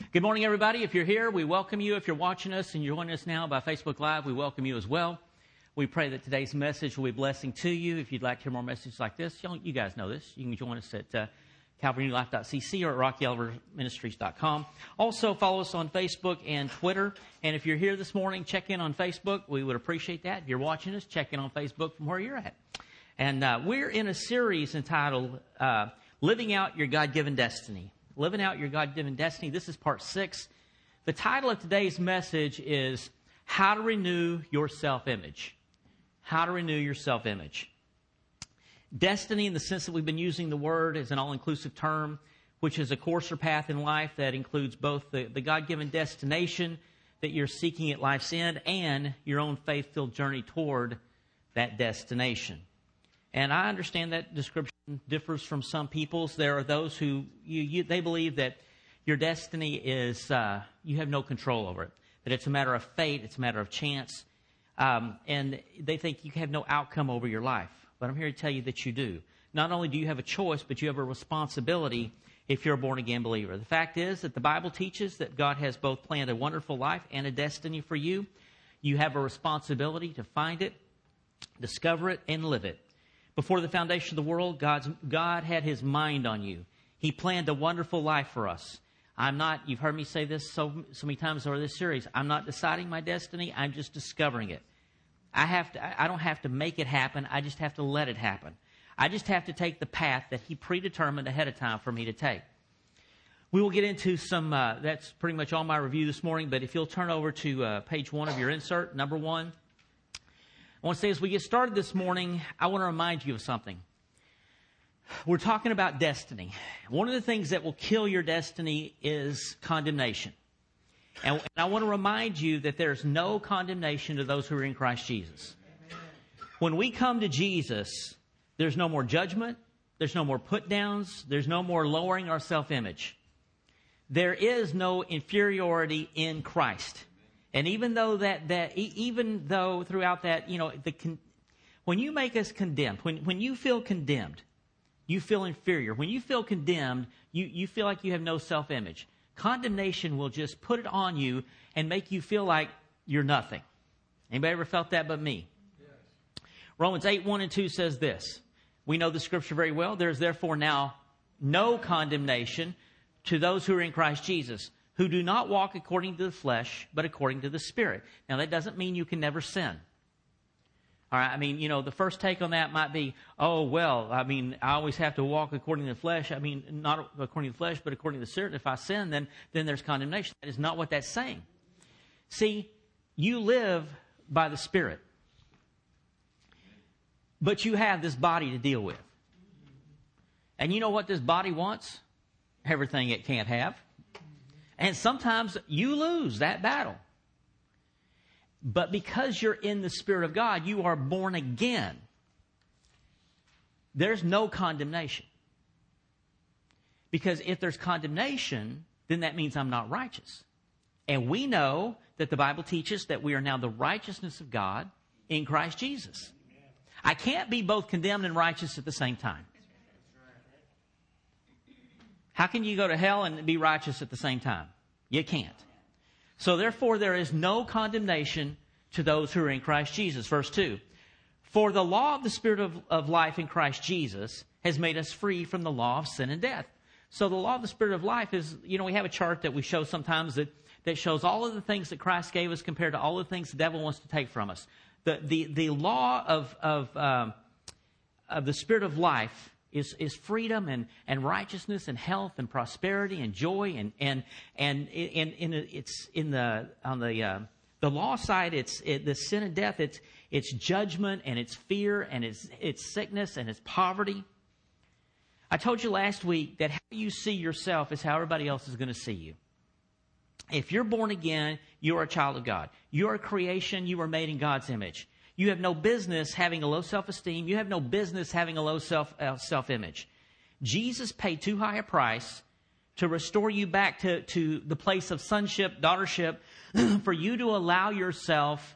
Good morning, everybody. If you're here, we welcome you. If you're watching us and you're joining us now by Facebook Live, we welcome you as well. We pray that today's message will be a blessing to you. If you'd like to hear more messages like this, you guys know this. You can join us at CalvaryNewLife.cc or at RockyElderMinistries.com. Also, follow us on Facebook and Twitter. And if you're here this morning, check in on Facebook. We would appreciate that. If you're watching us, check in on Facebook from where you're at. And we're in a series entitled Living Out Your God-Given Destiny. Living Out Your God-Given Destiny. This is part 6. The title of today's message is How to Renew Your Self-Image. How to renew your self-image. Destiny, in the sense that we've been using the word, is an all-inclusive term, which is a course or path in life that includes both the God-given destination that you're seeking at life's end and your own faith-filled journey toward that destination. And I understand that description differs from some people's. There are those who they believe that your destiny is you have no control over it, that it's a matter of fate, it's a matter of chance, and they think you have no outcome over your life. But I'm here to tell you that you do. Not only do you have a choice, but you have a responsibility if you're a born-again believer. The fact is that the Bible teaches that God has both planned a wonderful life and a destiny for you. You have a responsibility to find it, discover it, and live it. Before the foundation of the world, God had His mind on you. He planned a wonderful life for us. You've heard me say this so many times over this series, I'm not deciding my destiny, I'm just discovering it. I don't have to make it happen, I just have to let it happen. I just have to take the path that He predetermined ahead of time for me to take. We will get into that's pretty much all my review this morning, but if you'll turn over to page 1 of your insert, number 1. I want to say as we get started this morning, I want to remind you of something. We're talking about destiny. One of the things that will kill your destiny is condemnation. And I want to remind you that there's no condemnation to those who are in Christ Jesus. When we come to Jesus, there's no more judgment, there's no more put-downs, there's no more lowering our self-image. There is no inferiority in Christ. And even though even though throughout that, when you make us condemned, when you feel condemned, you feel inferior. When you feel condemned, you feel like you have no self-image. Condemnation will just put it on you and make you feel like you're nothing. Anybody ever felt that but me? Yes. Romans 8:1-2 says this. We know the scripture very well. There is therefore now no condemnation to those who are in Christ Jesus, who do not walk according to the flesh, but according to the Spirit. Now, that doesn't mean you can never sin. All right, the first take on that might be, I always have to walk according to the flesh. Not according to the flesh, but according to the Spirit. If I sin, then there's condemnation. That is not what that's saying. See, you live by the Spirit. But you have this body to deal with. And you know what this body wants? Everything it can't have. And sometimes you lose that battle. But because you're in the Spirit of God, you are born again. There's no condemnation. Because if there's condemnation, then that means I'm not righteous. And we know that the Bible teaches that we are now the righteousness of God in Christ Jesus. I can't be both condemned and righteous at the same time. How can you go to hell and be righteous at the same time? You can't. So therefore, there is no condemnation to those who are in Christ Jesus. Verse 2. For the law of the Spirit of life in Christ Jesus has made us free from the law of sin and death. So the law of the Spirit of life is, we have a chart that we show sometimes that shows all of the things that Christ gave us compared to all the things the devil wants to take from us. The law of the Spirit of life is freedom and righteousness and health and prosperity and joy and it's on the law side it's the sin and death, it's judgment and it's fear and it's sickness and it's poverty. I told you last week that how you see yourself is how everybody else is going to see you. If you're born again, you are a child of God. You are a creation. You are made in God's image. You have no business having a low self-esteem. You have no business having a low self-image. Jesus paid too high a price to restore you back to the place of sonship, daughtership, for you to allow yourself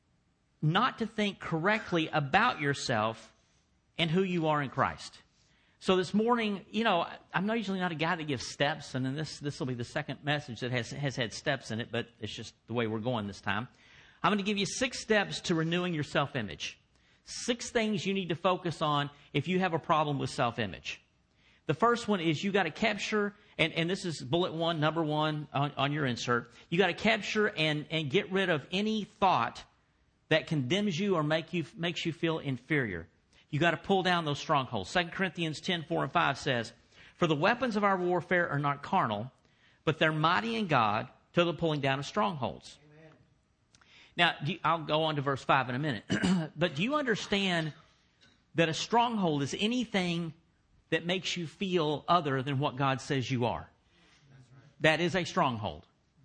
not to think correctly about yourself and who you are in Christ. So this morning, I'm usually not a guy that gives steps, and then this will be the second message that has had steps in it, but it's just the way we're going this time. I'm going to give you 6 steps to renewing your self-image. 6 things you need to focus on if you have a problem with self-image. The first one is you got to capture, and this is bullet 1, number 1 on your insert. You got to capture and get rid of any thought that condemns you or makes you feel inferior. You got to pull down those strongholds. 2 Corinthians 10:4-5 says, "For the weapons of our warfare are not carnal, but they're mighty in God to the pulling down of strongholds." Amen. Now, I'll go on to verse 5 in a minute. But do you understand that a stronghold is anything that makes you feel other than what God says you are? That is a stronghold.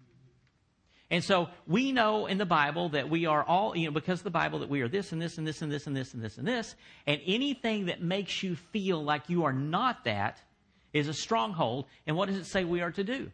And so we know in the Bible that we are all, because of the Bible, that we are this and this and this and this and this and this and this. And anything that makes you feel like you are not that is a stronghold. And what does it say we are to do?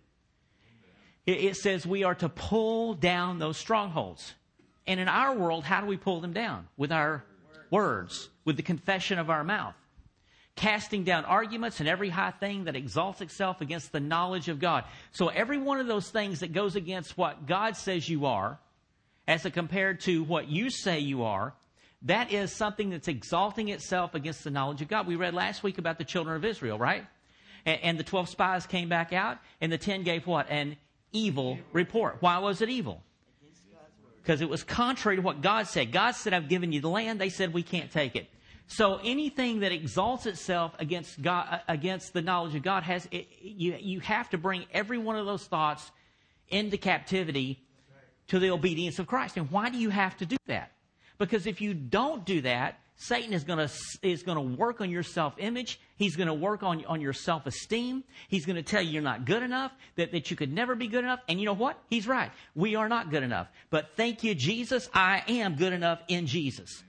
It says we are to pull down those strongholds. And in our world, how do we pull them down? With our words, with the confession of our mouth. Casting down arguments and every high thing that exalts itself against the knowledge of God. So every one of those things that goes against what God says you are, as compared to what you say you are, that is something that's exalting itself against the knowledge of God. We read last week about the children of Israel, right? And the 12 spies came back out, and the 10 gave what? An evil report. Why was it evil? Because it was contrary to what God said. God said, "I've given you the land." They said, "We can't take it." So anything that exalts itself against God, against the knowledge of God, you have to bring every one of those thoughts into captivity to the obedience of Christ. And why do you have to do that? Because if you don't do that, Satan is going to work on your self-image. He's going to work on your self-esteem. He's going to tell you you're not good enough, that you could never be good enough. And you know what? He's right. We are not good enough. But thank you, Jesus, I am good enough in Jesus.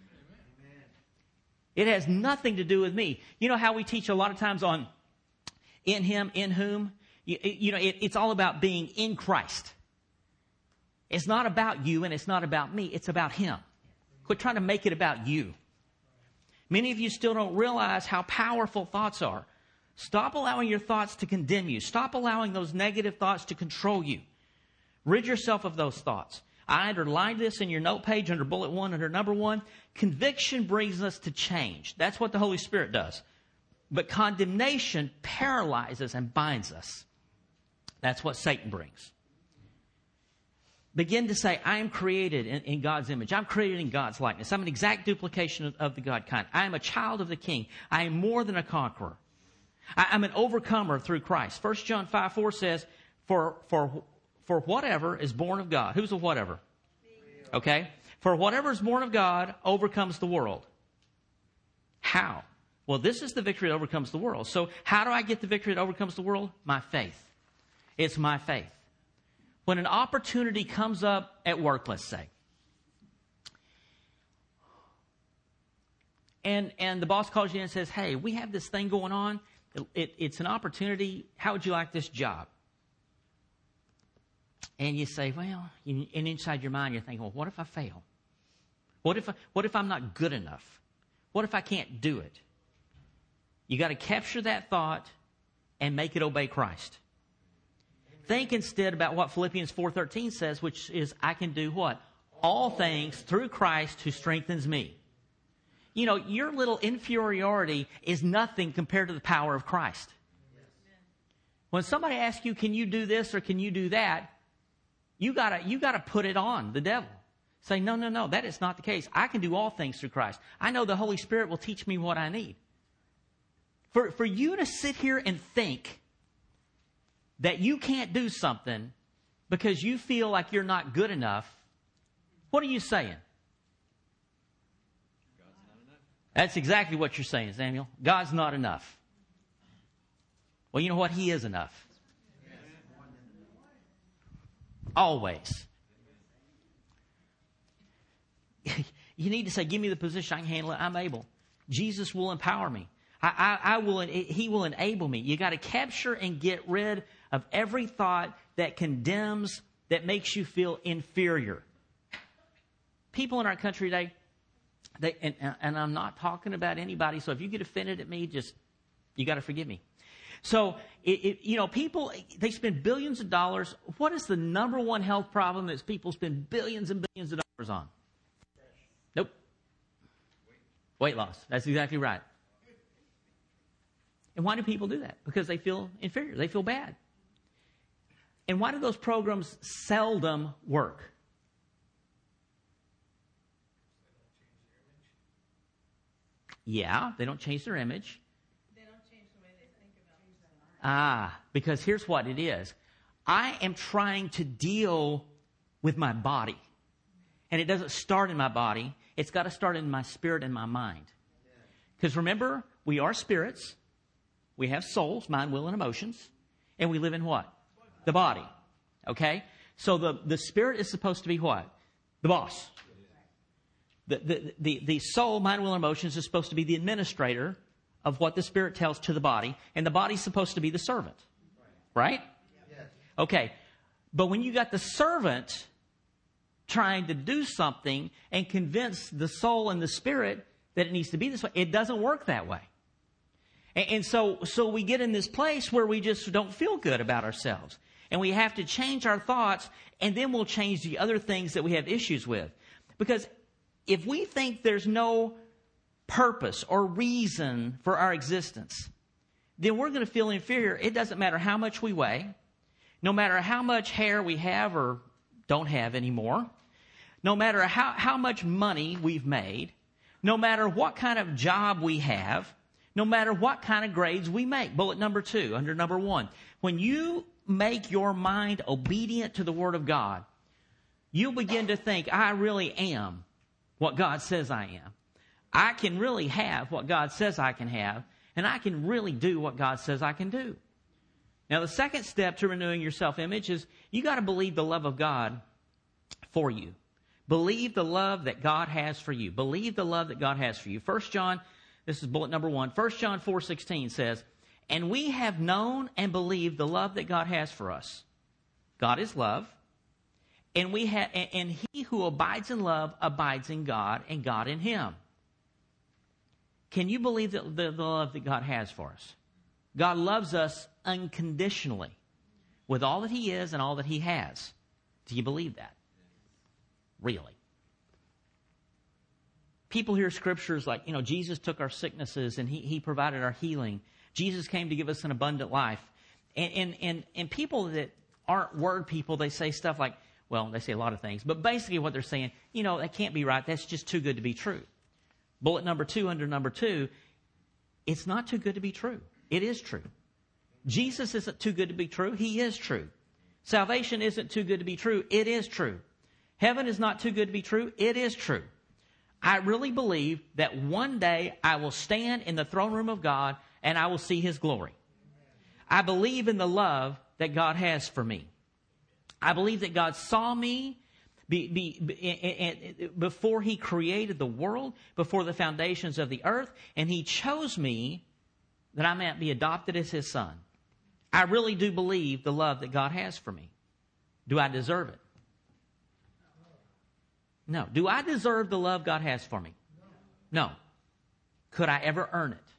It has nothing to do with me. You know how we teach a lot of times on in Him, in whom? It's all about being in Christ. It's not about you and it's not about me. It's about Him. Quit trying to make it about you. Many of you still don't realize how powerful thoughts are. Stop allowing your thoughts to condemn you. Stop allowing those negative thoughts to control you. Rid yourself of those thoughts. I underlined this in your note page under bullet 1, under number 1. Conviction brings us to change. That's what the Holy Spirit does. But condemnation paralyzes and binds us. That's what Satan brings. Begin to say, I am created in God's image. I'm created in God's likeness. I'm an exact duplication of the God kind. I am a child of the King. I am more than a conqueror. I'm an overcomer through Christ. 1 John 5:4 says, For whatever is born of God. Who's a whatever? Okay. For whatever is born of God overcomes the world. How? Well, this is the victory that overcomes the world. So how do I get the victory that overcomes the world? My faith. It's my faith. When an opportunity comes up at work, let's say, and the boss calls you in and says, "Hey, we have this thing going on. It's an opportunity. How would you like this job?" And you say, well, and inside your mind you're thinking, well, what if I fail? What if I'm not good enough? What if I can't do it? You got to capture that thought and make it obey Christ. Think instead about what Philippians 4:13 says, which is, I can do what? All things through Christ who strengthens me. Your little inferiority is nothing compared to the power of Christ. When somebody asks you, can you do this or can you do that? You gotta put it on the devil. Say, no, that is not the case. I can do all things through Christ. I know the Holy Spirit will teach me what I need. For you to sit here and think that you can't do something because you feel like you're not good enough, what are you saying? God's not enough. That's exactly what you're saying, Samuel. God's not enough. Well, you know what? He is enough. Always. You need to say, give me the position, I can handle it, I'm able. Jesus will empower me. He will enable me. You got to capture and get rid of every thought that condemns, that makes you feel inferior. People in our country today, and I'm not talking about anybody, so if you get offended at me, just You got to forgive me. So, people, they spend billions of dollars. What is the number one health problem that people spend billions and billions of dollars on? Nope. Weight loss. That's exactly right. And why do people do that? Because they feel inferior. They feel bad. And why do those programs seldom work? Yeah, they don't change their image. They don't change the way they think about themselves. Because here's what it is. I am trying to deal with my body. And it doesn't start in my body. It's got to start in my spirit and my mind. Because remember, we are spirits. We have souls, mind, will, and emotions. And we live in what? The body. Okay? So the spirit is supposed to be what? The boss. The soul, mind, will, and emotions is supposed to be the administrator of what the spirit tells to the body. And the body's supposed to be the servant. Right? Okay. But when you got the servant trying to do something and convince the soul and the spirit that it needs to be this way, it doesn't work that way. And so we get in this place where we just don't feel good about ourselves. And we have to change our thoughts, and then we'll change the other things that we have issues with. Because if we think there's no purpose or reason for our existence, then we're going to feel inferior. It doesn't matter how much we weigh, no matter how much hair we have or don't have anymore, no matter how much money we've made, no matter what kind of job we have, no matter what kind of grades we make. Bullet number 2, under number 1. When you make your mind obedient to the Word of God, you'll begin to think, I really am what God says I am. I can really have what God says I can have, and I can really do what God says I can do. Now, the second step to renewing your self-image is you got to believe the love of God for you. Believe the love that God has for you. Believe the love that God has for you. 1 John, this is bullet number 1. 1 John 4:16 says, and we have known and believed the love that God has for us. God is love. And he who abides in love abides in God and God in him. Can you believe the love that God has for us? God loves us unconditionally with all that he is and all that he has. Do you believe that? Really? People hear scriptures like, Jesus took our sicknesses and he provided our healing. Jesus came to give us an abundant life. And people that aren't word people, they say stuff like, well, they say a lot of things, but basically what they're saying, that can't be right. That's just too good to be true. Bullet number 2, under number 2, it's not too good to be true. It is true. Jesus isn't too good to be true. He is true. Salvation isn't too good to be true. It is true. Heaven is not too good to be true. It is true. I really believe that one day I will stand in the throne room of God and I will see his glory. I believe in the love that God has for me. I believe that God saw me before he created the world, before the foundations of the earth, and he chose me that I might be adopted as his son. I really do believe the love that God has for me. Do I deserve it? No. Do I deserve the love God has for me? No. Could I ever earn it?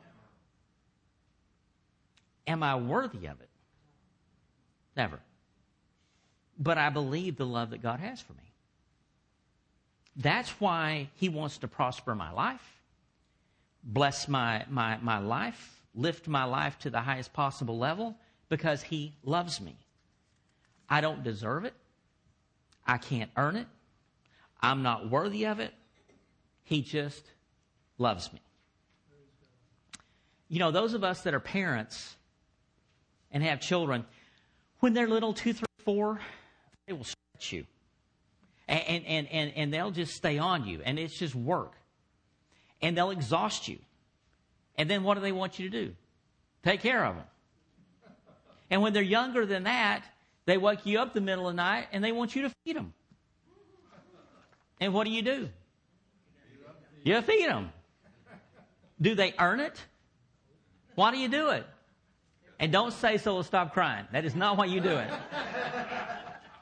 Am I worthy of it? Never. But I believe the love that God has for me. That's why he wants to prosper my life, bless my life, lift my life to the highest possible level, because he loves me. I don't deserve it. I can't earn it. I'm not worthy of it. He just loves me. Those of us that are parents and have children, when they're little, 2, 3, 4, they will stretch you. And they'll just stay on you. And it's just work. And they'll exhaust you. And then what do they want you to do? Take care of them. And when they're younger than that, they wake you up the middle of the night and they want you to feed them. And what do? You feed them. Do they earn it? Why do you do it? And don't say so they'll stop crying. That is not why you do it.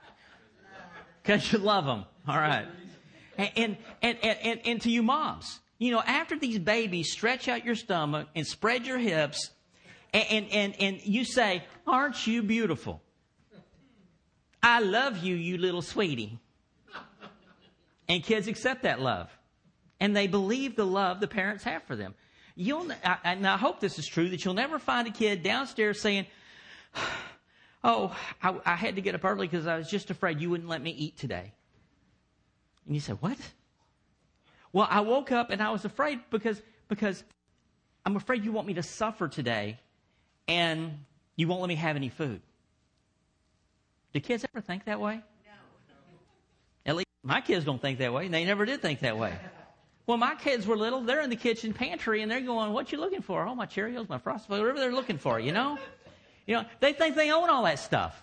Because you love them. All right. And to you moms, You know, after these babies, stretch out your stomach and spread your hips and you say, aren't you beautiful? I love you, you little sweetie. And kids accept that love. And they believe the love the parents have for them. And I hope this is true, that you'll never find a kid downstairs saying, oh, I had to get up early because I was just afraid you wouldn't let me eat today. And you say, what? Well, I woke up and I was afraid because I'm afraid you want me to suffer today and you won't let me have any food. Do kids ever think that way? No. At least my kids don't think that way. They never did think that way. When my kids were little, they're in the kitchen pantry and they're going, what you looking for? Oh, my Cheerios, my Frosted, whatever they're looking for, you know? You know, they think they own all that stuff.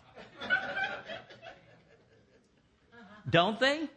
Don't they?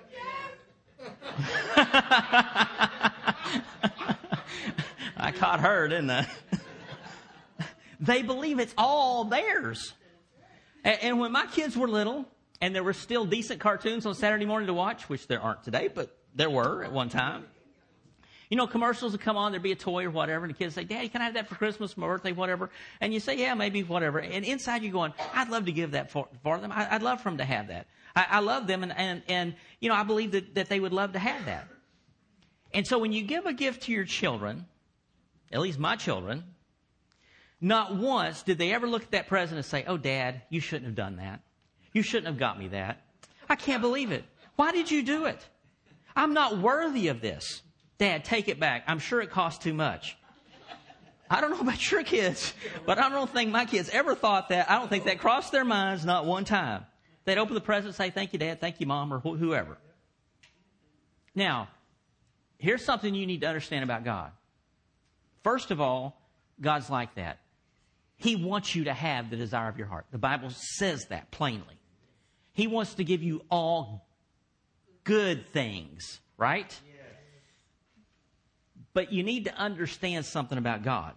I caught her, didn't I? They believe it's all theirs. And when my kids were little, and there were still decent cartoons on Saturday morning to watch, which there aren't today, but there were at one time. You know, commercials would come on, there'd be a toy or whatever, and the kids say, Daddy, can I have that for Christmas, my birthday, whatever? And you say, yeah, maybe, whatever. And inside you're going, I'd love to give that for them. I'd love for them to have that. I love them, and you know, I believe that they would love to have that. And so when you give a gift to your children, at least my children, not once did they ever look at that present and say, oh, Dad, you shouldn't have done that. You shouldn't have got me that. I can't believe it. Why did you do it? I'm not worthy of this. Dad, take it back. I'm sure it cost too much. I don't know about your kids, but I don't think my kids ever thought that. I don't think that crossed their minds not one time. They'd open the present and say, thank you, Dad, thank you, Mom, or whoever. Now, here's something you need to understand about God. First of all, God's like that. He wants you to have the desire of your heart. The Bible says that plainly. He wants to give you all good things, right? Yes. But you need to understand something about God.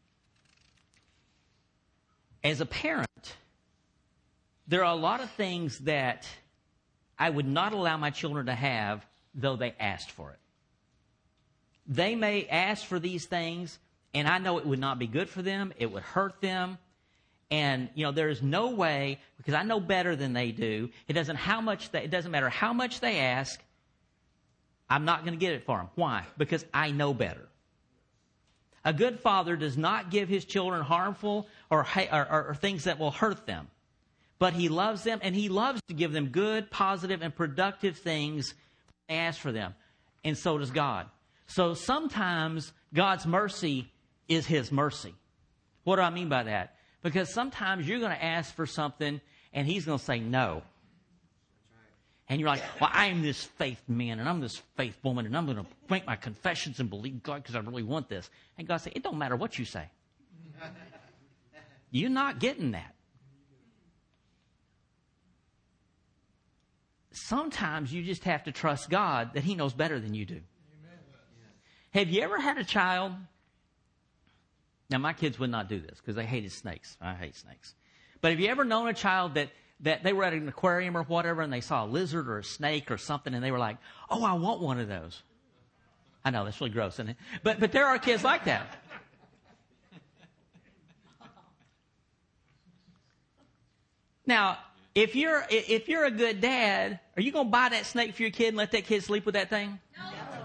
As a parent, there are a lot of things that I would not allow my children to have, though they asked for it. They may ask for these things, and I know it would not be good for them. It would hurt them. And, you know, there is no way, because I know better than they do. It doesn't matter how much they ask, I'm not going to get it for them. Why? Because I know better. A good father does not give his children harmful or things that will hurt them. But he loves them, and he loves to give them good, positive, and productive things when they ask for them. And so does God. So sometimes God's mercy is his mercy. What do I mean by that? Because sometimes you're going to ask for something, and he's going to say no. And you're like, well, I am this faith man, and I'm this faith woman, and I'm going to make my confessions and believe God because I really want this. And God said, it don't matter what you say. You're not getting that. Sometimes you just have to trust God that he knows better than you do. Amen. Have you ever had a child? Now, my kids would not do this because they hated snakes. I hate snakes. But have you ever known a child that they were at an aquarium or whatever and they saw a lizard or a snake or something and they were like, oh, I want one of those? I know, that's really gross, isn't it? But there are kids like that. Now, if you're a good dad, are you going to buy that snake for your kid and let that kid sleep with that thing? No.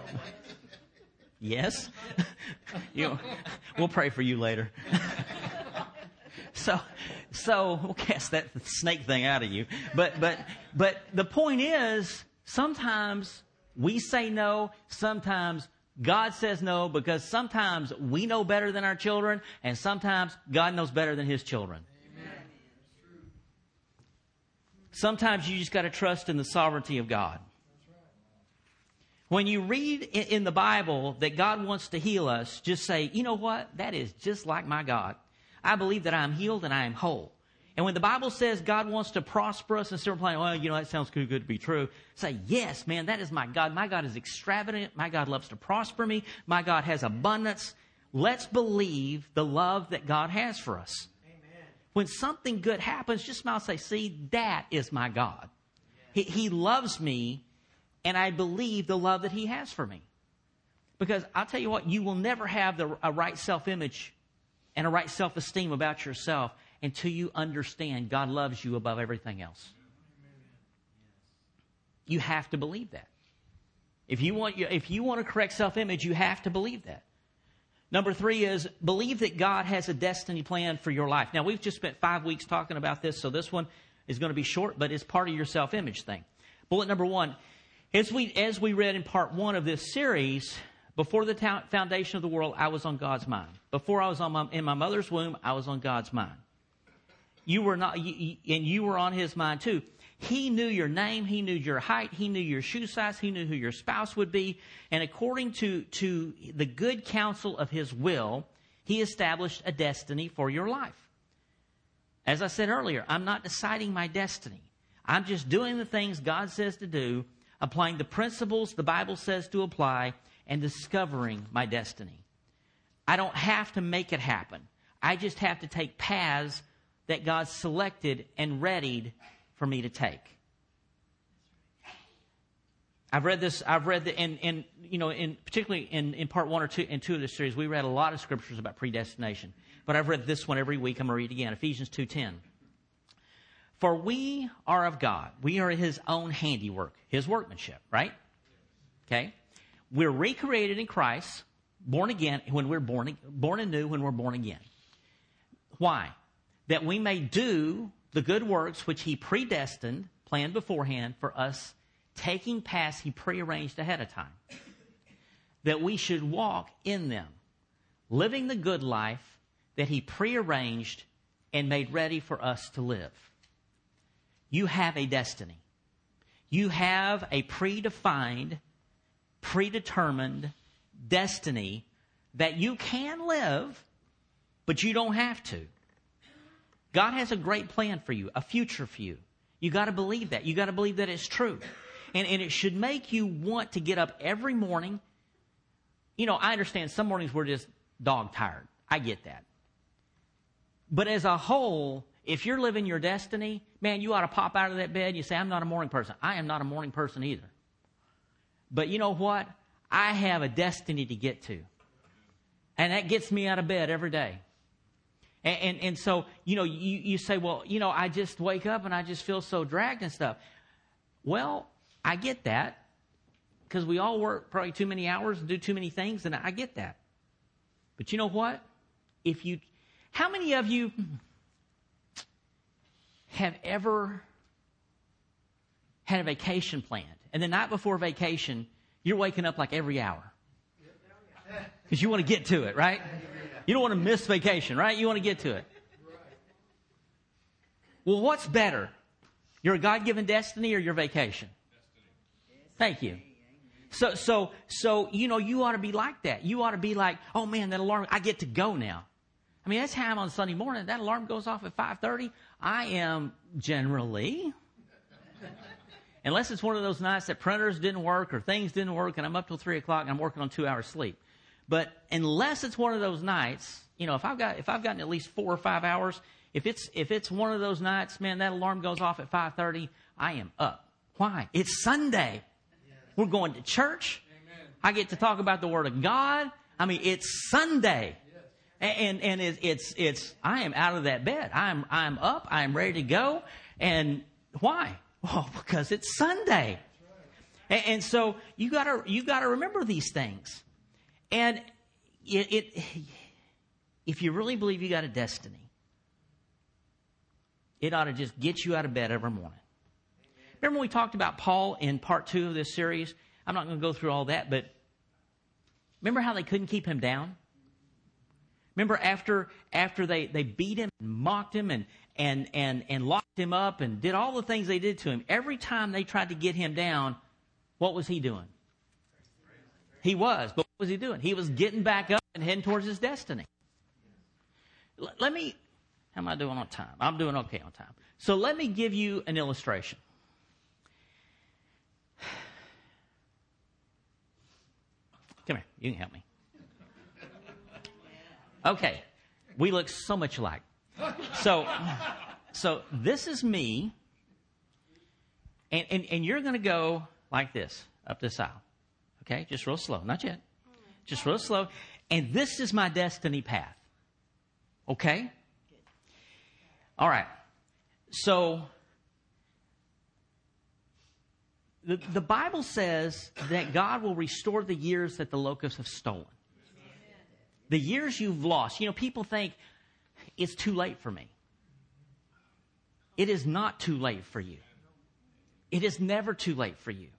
Yes. We'll pray for you later. So we'll cast that snake thing out of you. But the point is, sometimes we say no, sometimes God says no, because sometimes we know better than our children, and sometimes God knows better than his children. Sometimes you just got to trust in the sovereignty of God. When you read in the Bible that God wants to heal us, just say, you know what? That is just like my God. I believe that I am healed and I am whole. And when the Bible says God wants to prosper us, instead of playing, well, you know, that sounds too good to be true, say, yes, man, that is my God. My God is extravagant. My God loves to prosper me. My God has abundance. Let's believe the love that God has for us. When something good happens, just smile and say, see, that is my God. He loves me, and I believe the love that he has for me. Because I'll tell you what, you will never have a right self-image and a right self-esteem about yourself until you understand God loves you above everything else. You have to believe that. If you want a correct self-image, you have to believe that. Number 3 is believe that God has a destiny plan for your life. Now, we've just spent 5 weeks talking about this, so this one is going to be short, but it's part of your self-image thing. Bullet number 1, as we read in part 1 of this series, before the foundation of the world, I was on God's mind. Before I was in my mother's womb, I was on God's mind. You were not, and you were on His mind too. He knew your name. He knew your height. He knew your shoe size. He knew who your spouse would be. And according to the good counsel of His will, He established a destiny for your life. As I said earlier, I'm not deciding my destiny. I'm just doing the things God says to do, applying the principles the Bible says to apply, and discovering my destiny. I don't have to make it happen. I just have to take paths that God selected and readied for me to take. I've read particularly in part 1 or 2 and 2 of this series, we read a lot of scriptures about predestination. But I've read this one every week. I'm going to read it again. Ephesians 2:10. For we are of God. We are His own handiwork, His workmanship, right? Okay? We're recreated in Christ, born again when we're born anew when we're born again. Why? That we may do the good works which He predestined, planned beforehand for us, taking paths He prearranged ahead of time. That we should walk in them, living the good life that He prearranged and made ready for us to live. You have a destiny. You have a predefined, predetermined destiny that you can live, but you don't have to. God has a great plan for you, a future for you. You got to believe that. You got to believe that it's true. And it should make you want to get up every morning. You know, I understand some mornings we're just dog tired. I get that. But as a whole, if you're living your destiny, man, you ought to pop out of that bed and you say, I'm not a morning person. I am not a morning person either. But you know what? I have a destiny to get to. And that gets me out of bed every day. And so, you know, you say, well, you know, I just wake up and I just feel so dragged and stuff. Well, I get that because we all work probably too many hours and do too many things, and I get that. But you know what? How many of you have ever had a vacation planned, and the night before vacation, you're waking up like every hour because you want to get to it, right? You don't want to miss vacation, right? You want to get to it. Well, what's better? Your God-given destiny or your vacation? Thank you. So you know, you ought to be like that. You ought to be like, oh man, that alarm, I get to go now. I mean, that's how I'm on Sunday morning. That alarm goes off at 5:30. I am generally, unless it's one of those nights that printers didn't work or things didn't work and I'm up till 3 o'clock and I'm working on 2 hours sleep. But unless it's one of those nights, you know, if I've gotten at least 4 or 5 hours, if it's one of those nights, man, that alarm goes off at 5:30, I am up. Why? It's Sunday. We're going to church. Amen. I get to talk about the Word of God. I mean, it's Sunday. Yes. And it's I am out of that bed. I'm up. I'm ready to go. And why? Well, because it's Sunday. Right. And so you gotta remember these things. And if you really believe you got a destiny, it ought to just get you out of bed every morning. Remember when we talked about Paul in part 2 of this series? I'm not going to go through all that, but remember how they couldn't keep him down? Remember after they beat him and mocked him and locked him up and did all the things they did to him, every time they tried to get him down, what was he doing? He was, but what was he doing? He was getting back up and heading towards his destiny. How am I doing on time? I'm doing okay on time. So let me give you an illustration. Come here. You can help me. Okay. We look so much alike. So this is me. And you're going to go like this, up this aisle. Okay? Just real slow. Not yet. Just real slow. And this is my destiny path. Okay? All right. So, the Bible says that God will restore the years that the locusts have stolen. The years you've lost. You know, people think it's too late for me. It is not too late for you. It is never too late for you.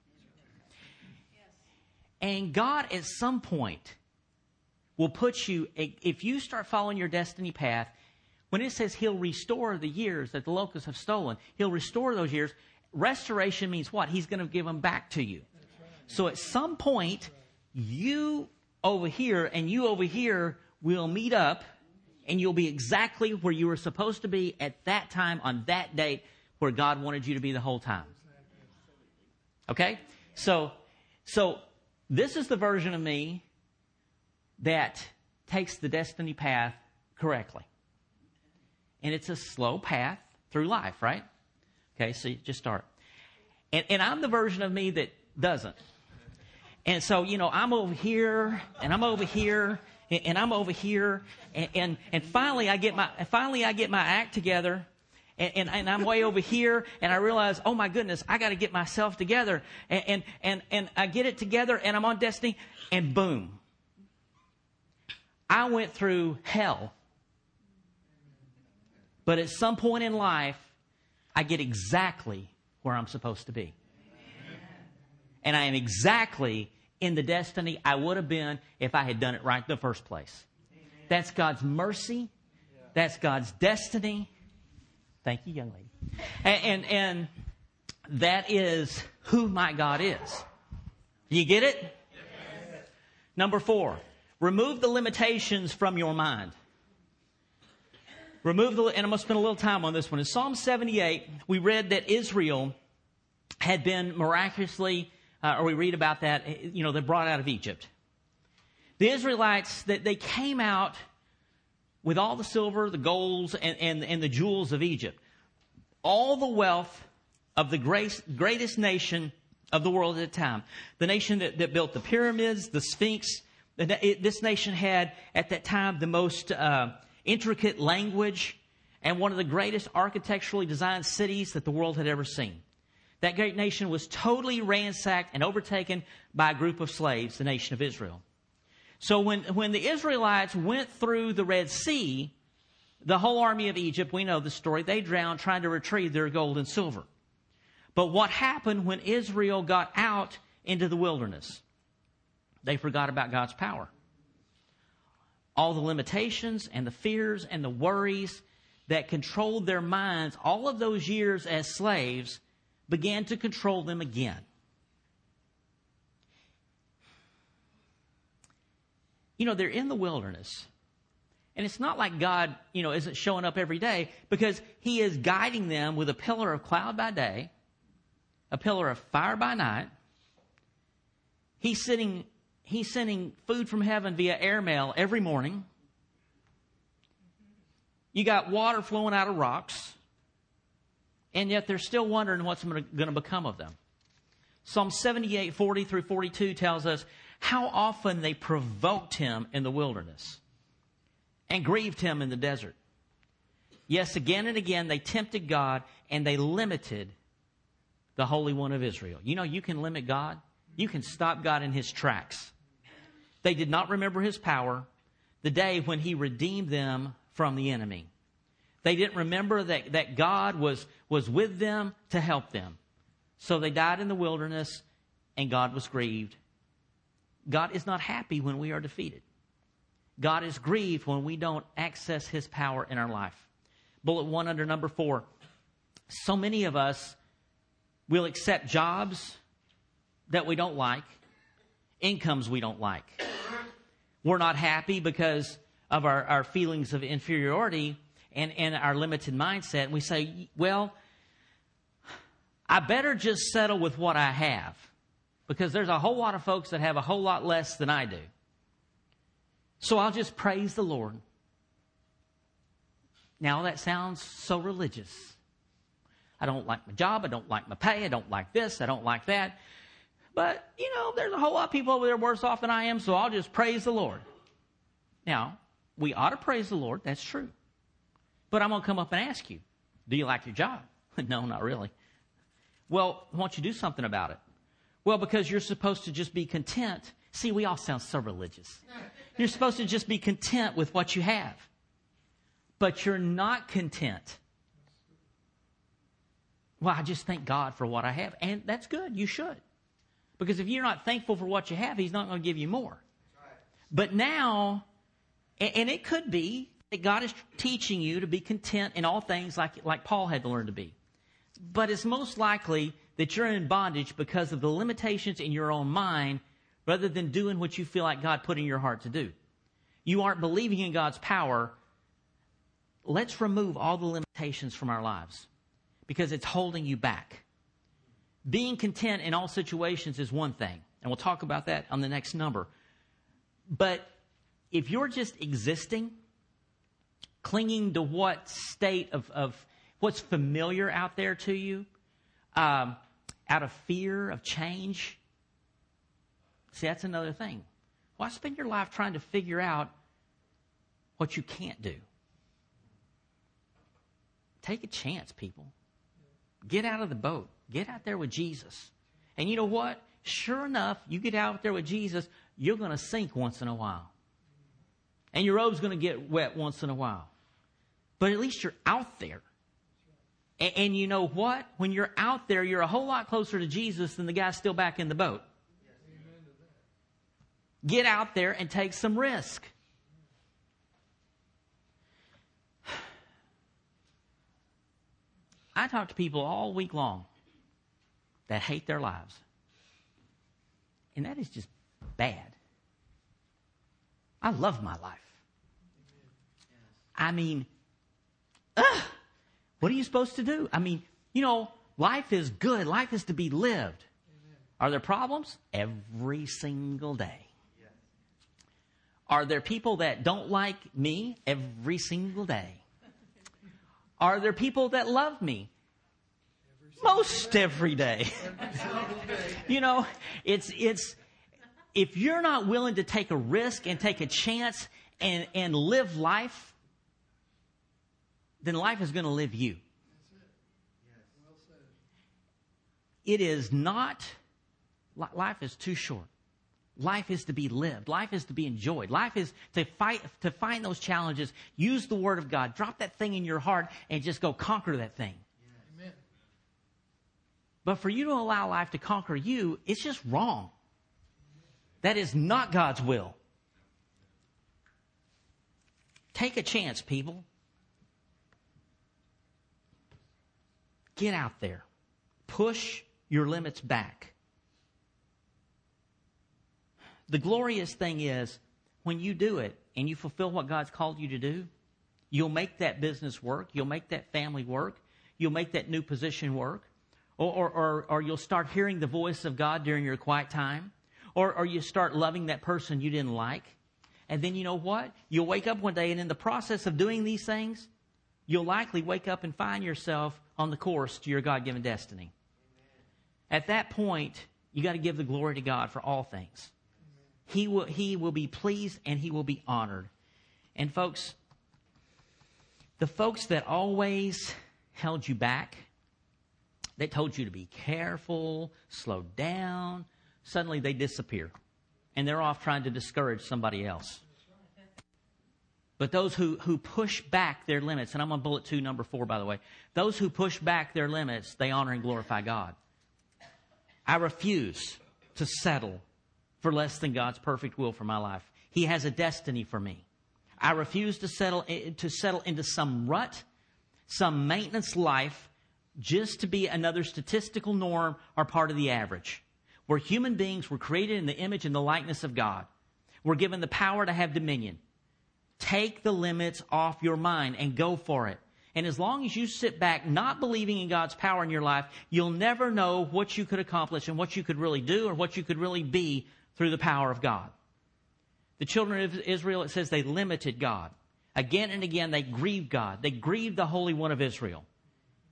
And God, at some point, will put you, if you start following your destiny path, when it says He'll restore the years that the locusts have stolen, He'll restore those years. Restoration means what? He's going to give them back to you. So at some point, you over here and you over here will meet up, and you'll be exactly where you were supposed to be at that time on that date where God wanted you to be the whole time. Okay? So this is the version of me that takes the destiny path correctly. And it's a slow path through life, right? Okay, so you just start. And I'm the version of me that doesn't. And so, you know, I'm over here, and I'm over here, and I'm over here, and finally I get my act together, and I'm way over here, and I realize, oh my goodness, I got to get myself together, and I get it together, and I'm on destiny, and boom, I went through hell. But at some point in life, I get exactly where I'm supposed to be. And I am exactly in the destiny I would have been if I had done it right in the first place. That's God's mercy. That's God's destiny. Thank you, young lady. And that is who my God is. You get it? Yes. Number 4, remove the limitations from your mind. And I'm going to spend a little time on this one. In Psalm 78, we read that Israel had been miraculously, or we read about that, they're brought out of Egypt. The Israelites, they came out with all the silver, the golds, and the jewels of Egypt. All the wealth of the greatest nation of the world at the time. The nation that built the pyramids, the Sphinx. This nation had, at that time, the most intricate language and one of the greatest architecturally designed cities that the world had ever seen. That great nation was totally ransacked and overtaken by a group of slaves, the nation of Israel. So when the Israelites went through the Red Sea, the whole army of Egypt, we know the story, they drowned trying to retrieve their gold and silver. But what happened when Israel got out into the wilderness? They forgot about God's power. All the limitations and the fears and the worries that controlled their minds all of those years as slaves began to control them again. They're in the wilderness. And it's not like God, isn't showing up every day, because He is guiding them with a pillar of cloud by day, a pillar of fire by night. He's sending food from heaven via airmail every morning. You got water flowing out of rocks. And yet they're still wondering what's going to become of them. Psalm 78, 40 through 42 tells us how often they provoked Him in the wilderness and grieved Him in the desert. Yes, again and again they tempted God and they limited the Holy One of Israel. You can limit God. You can stop God in His tracks. They did not remember His power the day when He redeemed them from the enemy. They didn't remember that God was with them to help them. So they died in the wilderness, and God was grieved. God is not happy when we are defeated. God is grieved when we don't access His power in our life. Bullet 1 under number 4. So many of us will accept jobs that we don't like, incomes we don't like. We're not happy because of our feelings of inferiority and our limited mindset. And we say, well, I better just settle with what I have, because there's a whole lot of folks that have a whole lot less than I do. So I'll just praise the Lord. Now that sounds so religious. I don't like my job. I don't like my pay. I don't like this. I don't like that. But, there's a whole lot of people over there worse off than I am, so I'll just praise the Lord. Now, we ought to praise the Lord. That's true. But I'm going to come up and ask you, do you like your job? No, not really. Well, why don't you do something about it? Well, because you're supposed to just be content. See, we all sound so religious. You're supposed to just be content with what you have. But you're not content. Well, I just thank God for what I have. And that's good. You should. Because if you're not thankful for what you have, He's not going to give you more. But now, and it could be that God is teaching you to be content in all things like Paul had to learn to be. But it's most likely that you're in bondage because of the limitations in your own mind rather than doing what you feel like God put in your heart to do. You aren't believing in God's power. Let's remove all the limitations from our lives because it's holding you back. Being content in all situations is one thing, and we'll talk about that on the next number. But if you're just existing, clinging to what state of what's familiar out there to you, out of fear of change, see, that's another thing. Why spend your life trying to figure out what you can't do? Take a chance, people. Get out of the boat. Get out there with Jesus. And you know what? Sure enough, you get out there with Jesus, you're going to sink once in a while. And your robe's going to get wet once in a while. But at least you're out there. And you know what? When you're out there, you're a whole lot closer to Jesus than the guy still back in the boat. Get out there and take some risk. I talk to people all week long that hate their lives. And that is just bad. I love my life. I mean, what are you supposed to do? I mean, life is good. Life is to be lived. Are there problems? Every single day. Are there people that don't like me? Every single day. Are there people that love me? Most every day. It's if you're not willing to take a risk and take a chance and live life, then life is going to live you. It is not, life is too short. Life is to be lived. Life is to be enjoyed. Life is to find those challenges. Use the Word of God. Drop that thing in your heart and just go conquer that thing. Amen. But for you to allow life to conquer you, it's just wrong. That is not God's will. Take a chance, people. Get out there. Push your limits back. The glorious thing is, when you do it and you fulfill what God's called you to do, you'll make that business work. You'll make that family work. You'll make that new position work. Or you'll start hearing the voice of God during your quiet time. Or you start loving that person you didn't like. And then you know what? You'll wake up one day, and in the process of doing these things, you'll likely wake up and find yourself on the course to your God-given destiny. At that point, you got to give the glory to God for all things. He will be pleased and He will be honored. And folks, the folks that always held you back, they told you to be careful, slow down, suddenly they disappear. And they're off trying to discourage somebody else. But those who push back their limits, and I'm on bullet 2, number 4, by the way. Those who push back their limits, they honor and glorify God. I refuse to settle for less than God's perfect will for my life. He has a destiny for me. I refuse to settle into some rut, some maintenance life, just to be another statistical norm or part of the average. Where human beings were created in the image and the likeness of God. We're given the power to have dominion. Take the limits off your mind and go for it. And as long as you sit back not believing in God's power in your life, you'll never know what you could accomplish and what you could really do or what you could really be through the power of God. The children of Israel, it says they limited God. Again and again, they grieved God. They grieved the Holy One of Israel.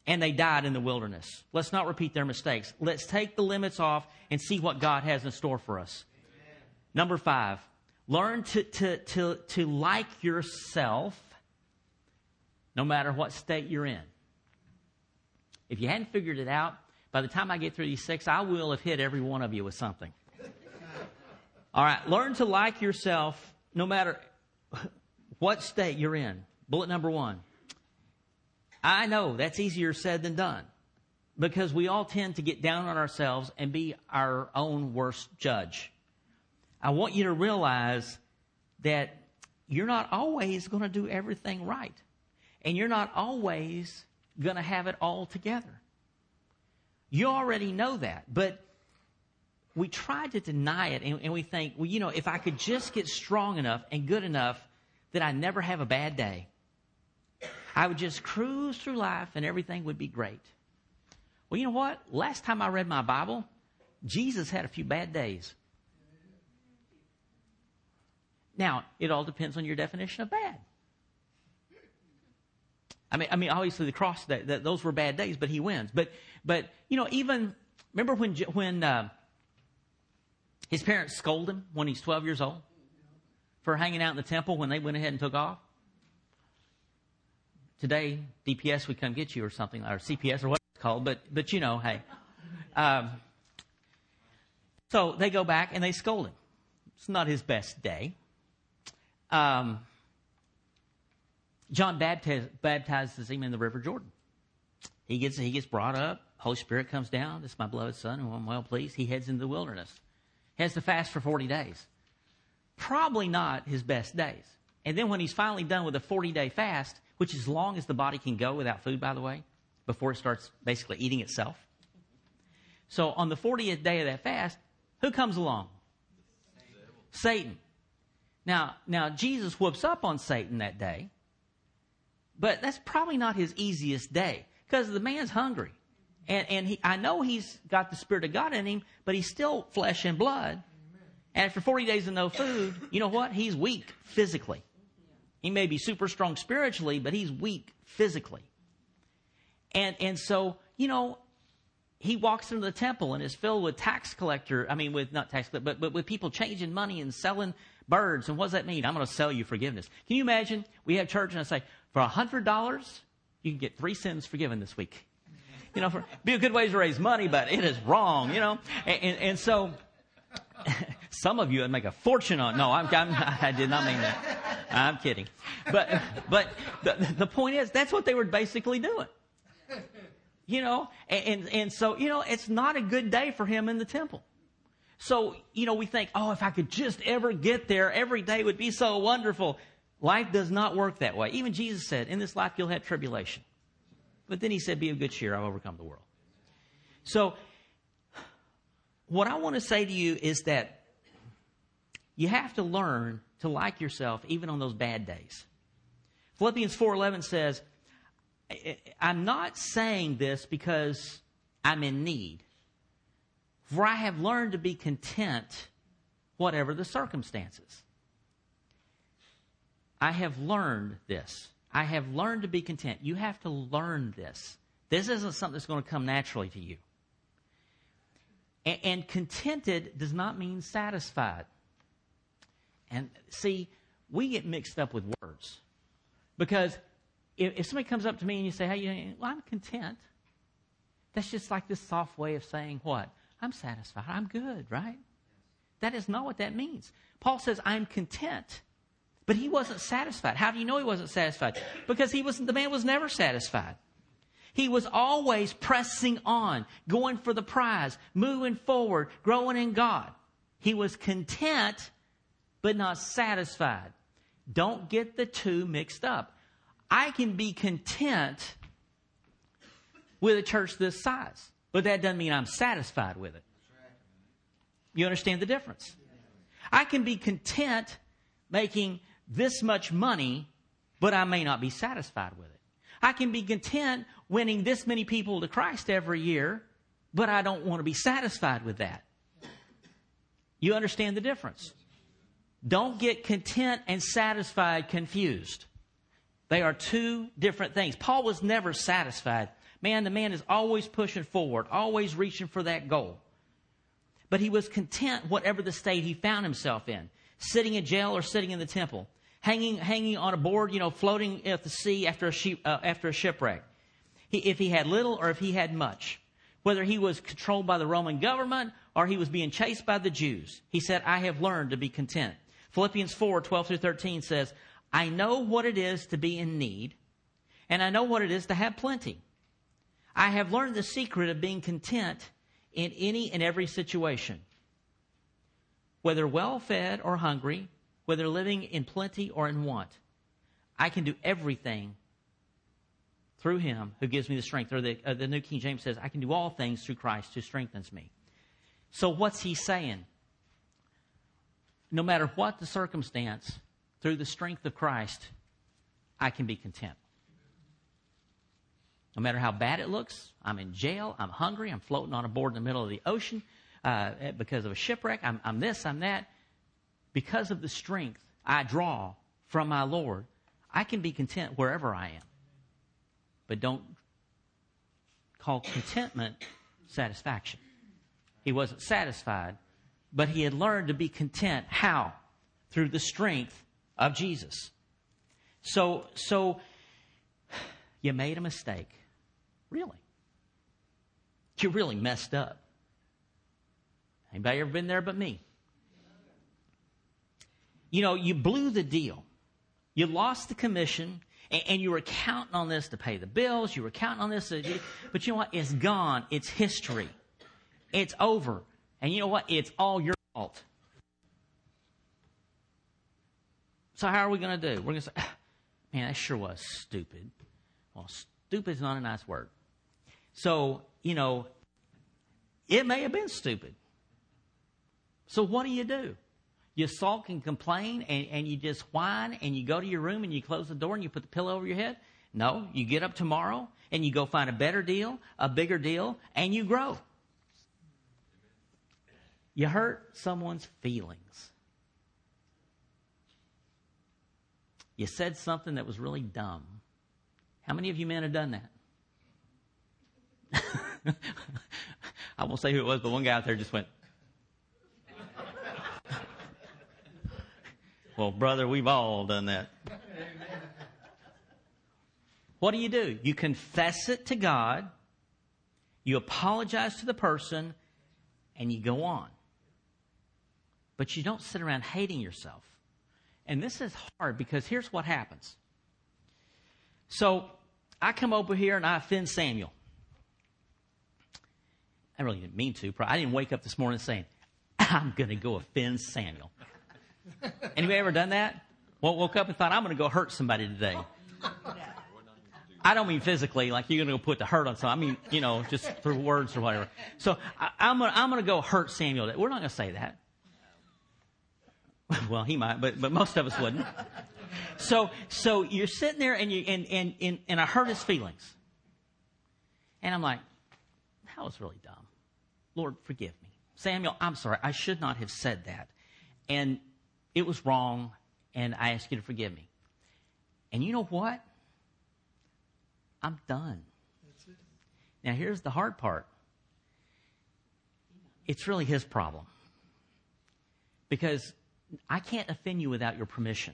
and they died in the wilderness. Let's not repeat their mistakes. Let's take the limits off and see what God has in store for us. Amen. Number 5, learn to like yourself no matter what state you're in. If you hadn't figured it out, by the time I get through these 6, I will have hit every one of you with something. All right, learn to like yourself no matter what state you're in. Bullet number 1. I know that's easier said than done because we all tend to get down on ourselves and be our own worst judge. I want you to realize that you're not always going to do everything right. And you're not always going to have it all together. You already know that, but we try to deny it, and we think, well, you know, if I could just get strong enough and good enough that I never have a bad day, I would just cruise through life and everything would be great. Well, you know what? Last time I read my Bible, Jesus had a few bad days. Now, it all depends on your definition of bad. I mean, obviously the cross, those were bad days, but he wins. But you know, even remember when his parents scolded him when he's 12 years old for hanging out in the temple when they went ahead and took off? Today, DPS would come get you or something, or CPS or what it's called, but you know, hey. So they go back and they scold him. It's not his best day. John baptizes him in the River Jordan. He gets brought up. Holy Spirit comes down. This is my beloved Son, whom I'm well pleased. He heads into the wilderness. He has to fast for 40 days. Probably not his best days. And then when he's finally done with a 40-day fast, which is as long as the body can go without food, by the way, before it starts basically eating itself. So on the 40th day of that fast, who comes along? Satan. Now Jesus whoops up on Satan that day. But that's probably not his easiest day because the man's hungry. And I know he's got the Spirit of God in him, but he's still flesh and blood. And after 40 days of no food, you know what? He's weak physically. He may be super strong spiritually, but he's weak physically. And so, you know, he walks into the temple and is filled with but with people changing money and selling birds. And what does that mean? I'm going to sell you forgiveness. Can you imagine? We have church and I say, for $100, you can get 3 sins forgiven this week. You know, be a good way to raise money, but it is wrong, you know. And so some of you would make a fortune on. No, I did not mean that. I'm kidding. But the point is, that's what they were basically doing. You know, and so, you know, it's not a good day for him in the temple. So, you know, we think, oh, if I could just ever get there, every day would be so wonderful. Life does not work that way. Even Jesus said, in this life you'll have tribulation. But then he said, be of good cheer, I've overcome the world. So, what I want to say to you is that you have to learn to like yourself even on those bad days. Philippians 4:11 says, I'm not saying this because I'm in need, for I have learned to be content whatever the circumstances. I have learned this. I have learned to be content. You have to learn this. This isn't something that's going to come naturally to you. And contented does not mean satisfied. And see, we get mixed up with words. Because if somebody comes up to me and you say, hey, well, I'm content. That's just like this soft way of saying what? I'm satisfied. I'm good, right? That is not what that means. Paul says, I'm content. But he wasn't satisfied. How do you know he wasn't satisfied? Because the man was never satisfied. He was always pressing on, going for the prize, moving forward, growing in God. He was content, but not satisfied. Don't get the two mixed up. I can be content with a church this size, but that doesn't mean I'm satisfied with it. You understand the difference? I can be content making this much money, but I may not be satisfied with it. I can be content winning this many people to Christ every year, but I don't want to be satisfied with that. You understand the difference? Don't get content and satisfied confused. They are two different things. Paul was never satisfied, Man, the man is always pushing forward, always reaching for that goal. But he was content whatever the state he found himself in, sitting in jail or sitting in the temple, hanging on a board, floating at the sea after a shipwreck. If he had little or if he had much, whether he was controlled by the Roman government or he was being chased by the Jews, he said, I have learned to be content. Philippians 4:12-13 says, I know what it is to be in need, and I know what it is to have plenty. I have learned the secret of being content in any and every situation. Whether well-fed or hungry, whether living in plenty or in want, I can do everything through him who gives me the strength. Or the New King James says, I can do all things through Christ who strengthens me. So what's he saying? No matter what the circumstance, through the strength of Christ, I can be content. No matter how bad it looks, I'm in jail, I'm hungry, I'm floating on a board in the middle of the ocean because of a shipwreck, I'm this, I'm that. Because of the strength I draw from my Lord, I can be content wherever I am. But don't call contentment satisfaction. He wasn't satisfied, but he had learned to be content. How? Through the strength of Jesus. So you made a mistake. Really? You really messed up. Anybody ever been there but me? You blew the deal. You lost the commission, and you were counting on this to pay the bills. You were counting on this. But you know what? It's gone. It's history. It's over. And you know what? It's all your fault. So how are we going to do? We're going to say, man, that sure was stupid. Well, stupid is not a nice word. So, it may have been stupid. So what do? You sulk and complain and you just whine and you go to your room and you close the door and you put the pillow over your head? No, you get up tomorrow and you go find a better deal, a bigger deal, and you grow. You hurt someone's feelings. You said something that was really dumb. How many of you men have done that? I won't say who it was, but one guy out there just went, well, brother, we've all done that. What do? You confess it to God, you apologize to the person, and you go on. But you don't sit around hating yourself. And this is hard because here's what happens. So I come over here and I offend Samuel. I really didn't mean to. I didn't wake up this morning saying, I'm going to go offend Samuel. Anybody ever done that? Woke up and thought, I'm going to go hurt somebody today. I don't mean physically, like you're going to go put the hurt on someone. I mean, just through words or whatever. So I'm going to go hurt Samuel. We're not going to say that. Well, he might, but most of us wouldn't. So you're sitting there and I hurt his feelings. And I'm like, that was really dumb. Lord, forgive me. Samuel, I'm sorry. I should not have said that. And it was wrong, and I ask you to forgive me. And you know what? I'm done. That's it. Now, here's the hard part. It's really his problem. Because I can't offend you without your permission.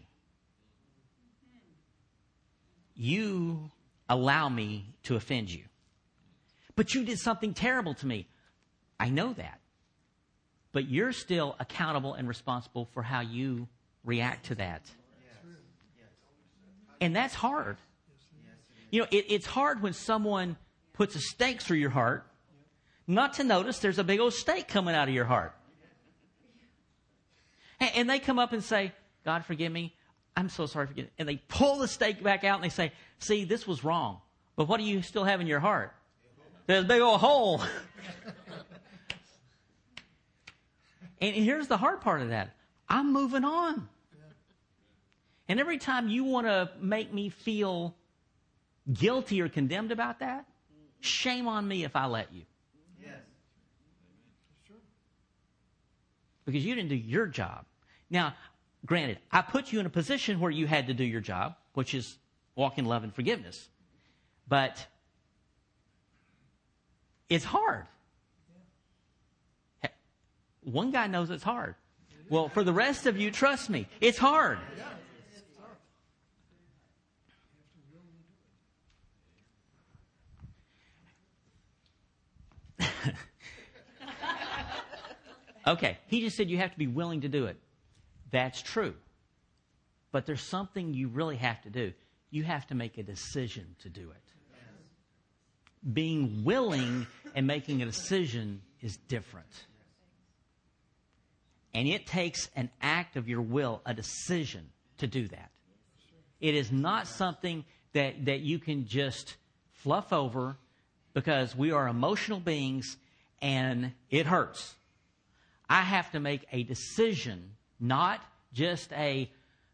You allow me to offend you. But you did something terrible to me. I know that. But you're still accountable and responsible for how you react to that. And that's hard. It's hard when someone puts a stake through your heart, not to notice there's a big old stake coming out of your heart. And they come up and say, God, forgive me. I'm so sorry. Forgive me. And they pull the stake back out and they say, see, this was wrong. But what do you still have in your heart? There's a big old hole. And here's the hard part of that. I'm moving on. And every time you want to make me feel guilty or condemned about that, shame on me if I let you. Yes. Because you didn't do your job. Now, granted, I put you in a position where you had to do your job, which is walk in love and forgiveness. But It's hard. One guy knows it's hard. Well, for the rest of you, trust me, it's hard. Okay, he just said you have to be willing to do it. That's true. But there's something you really have to do. You have to make a decision to do it. Being willing and making a decision is different. And it takes an act of your will, a decision to do that. It is not something that you can just fluff over because we are emotional beings and it hurts. I have to make a decision, not just I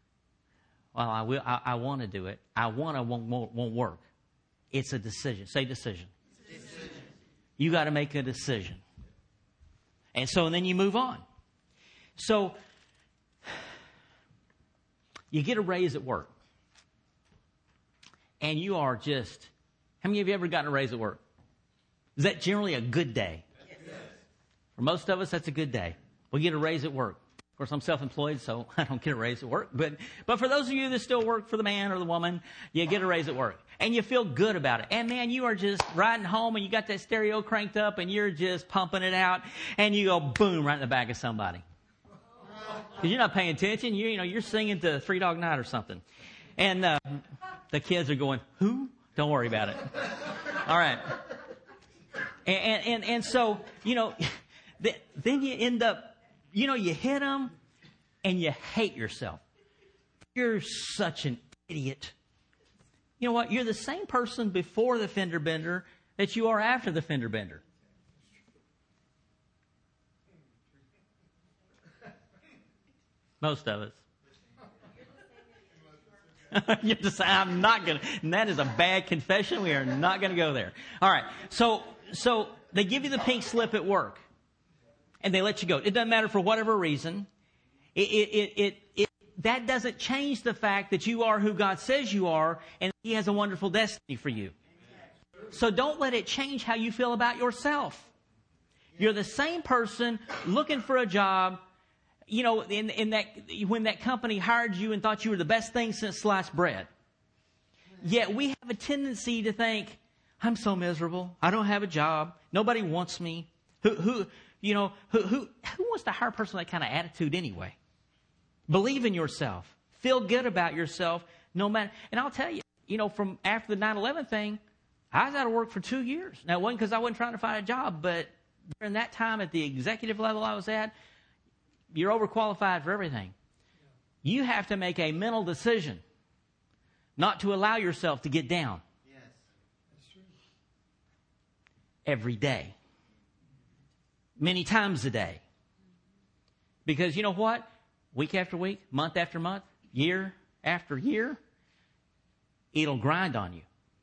want to do it. Won't work. It's a decision. Say decision. You got to make a decision. And then you move on. So, you get a raise at work. And you are just, how many of you ever gotten a raise at work? Is that generally a good day? Yes. For most of us, that's a good day. We get a raise at work. Of course, I'm self-employed, so I don't get a raise at work. But for those of you that still work for the man or the woman, you get a raise at work. And you feel good about it. And man, you are just riding home and you got that stereo cranked up and you're just pumping it out. And you go boom right in the back of somebody. Because you're not paying attention. You're singing to Three Dog Night or something. And the kids are going, who? Don't worry about it. All right. And so, then you end up, you hit them and you hate yourself. You're such an idiot. You know what? You're the same person before the fender bender that you are after the fender bender. Most of us. You have to say, I'm not going to. And that is a bad confession. We are not going to go there. All right. So they give you the pink slip at work. And they let you go. It doesn't matter for whatever reason. That doesn't change the fact that you are who God says you are. And He has a wonderful destiny for you. So don't let it change how you feel about yourself. You're the same person looking for a job. In that when that company hired you and thought you were the best thing since sliced bread. Yet we have a tendency to think, I'm so miserable. I don't have a job. Nobody wants me. Who wants to hire a person with that kind of attitude anyway? Believe in yourself. Feel good about yourself no matter. And I'll tell you, from after the 9/11 thing, I was out of work for 2 years. Now, it wasn't because I wasn't trying to find a job, but during that time at the executive level I was at, you're overqualified for everything. You have to make a mental decision not to allow yourself to get down. Yes, that's true. Every day. Many times a day. Because you know what? Week after week, month after month, year after year, it'll grind on you.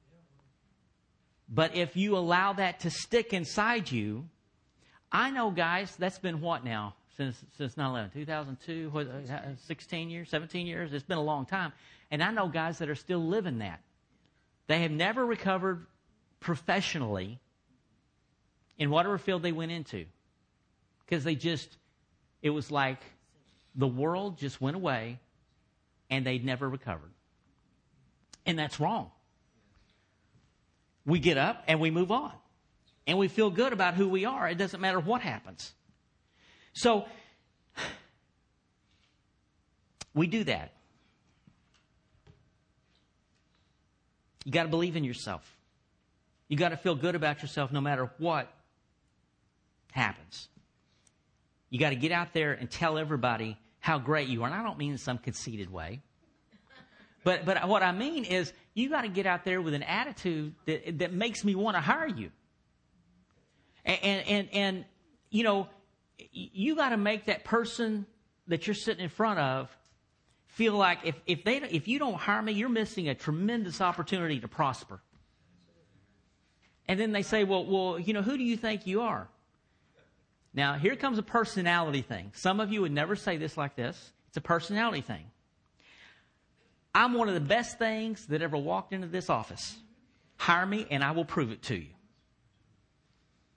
But if you allow that to stick inside you, I know, guys, that's been what now? Since 9/11, 2002, 16 years, 17 years. It's been a long time. And I know guys that are still living that. They have never recovered professionally in whatever field they went into. Because it was like the world just went away and they'd never recovered. And that's wrong. We get up and we move on. And we feel good about who we are. It doesn't matter what happens. So, we do that. You got to believe in yourself. You got to feel good about yourself no matter what happens. You got to get out there and tell everybody how great you are. And I don't mean in some conceited way. But what I mean is you got to get out there with an attitude that makes me want to hire you. And you got to make that person that you're sitting in front of feel like if you don't hire me, you're missing a tremendous opportunity to prosper. And then they say, well, who do you think you are? Now, here comes a personality thing. Some of you would never say this like this. It's a personality thing. I'm one of the best things that ever walked into this office. Hire me and I will prove it to you.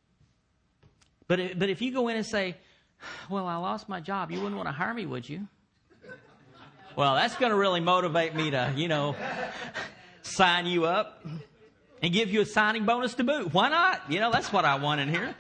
But if you go in and say, well, I lost my job, you wouldn't want to hire me, would you? Well, that's going to really motivate me to, sign you up and give you a signing bonus to boot. Why not? That's what I want in here.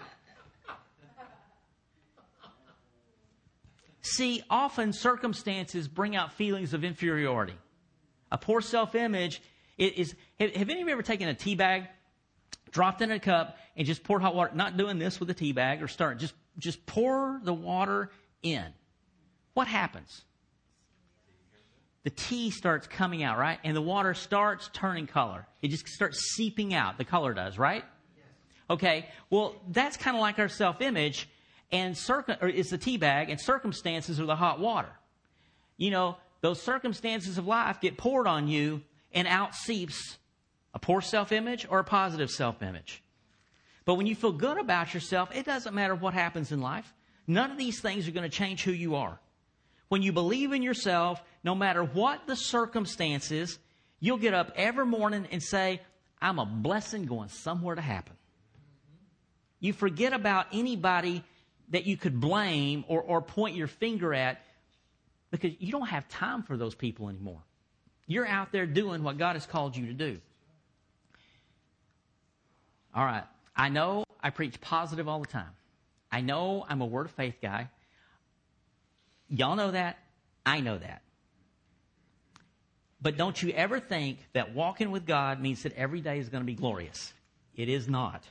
See, often circumstances bring out feelings of inferiority. A poor self-image is... Have any of you ever taken a tea bag, dropped it in a cup, and just poured hot water? Not doing this with a tea bag or stirring. Just pour the water in. What happens? The tea starts coming out, right? And the water starts turning color. It just starts seeping out. The color does, right? Okay. Well, that's kind of like our self-image. And it's the tea bag, and circumstances are the hot water. Those circumstances of life get poured on you, and out seeps a poor self-image or a positive self-image. But when you feel good about yourself, it doesn't matter what happens in life. None of these things are going to change who you are. When you believe in yourself, no matter what the circumstances, you'll get up every morning and say, I'm a blessing going somewhere to happen. You forget about anybody that you could blame or point your finger at, because you don't have time for those people anymore. You're out there doing what God has called you to do. All right. I know I preach positive all the time. I know I'm a word of faith guy. Y'all know that. I know that. But don't you ever think that walking with God means that every day is going to be glorious. It is not.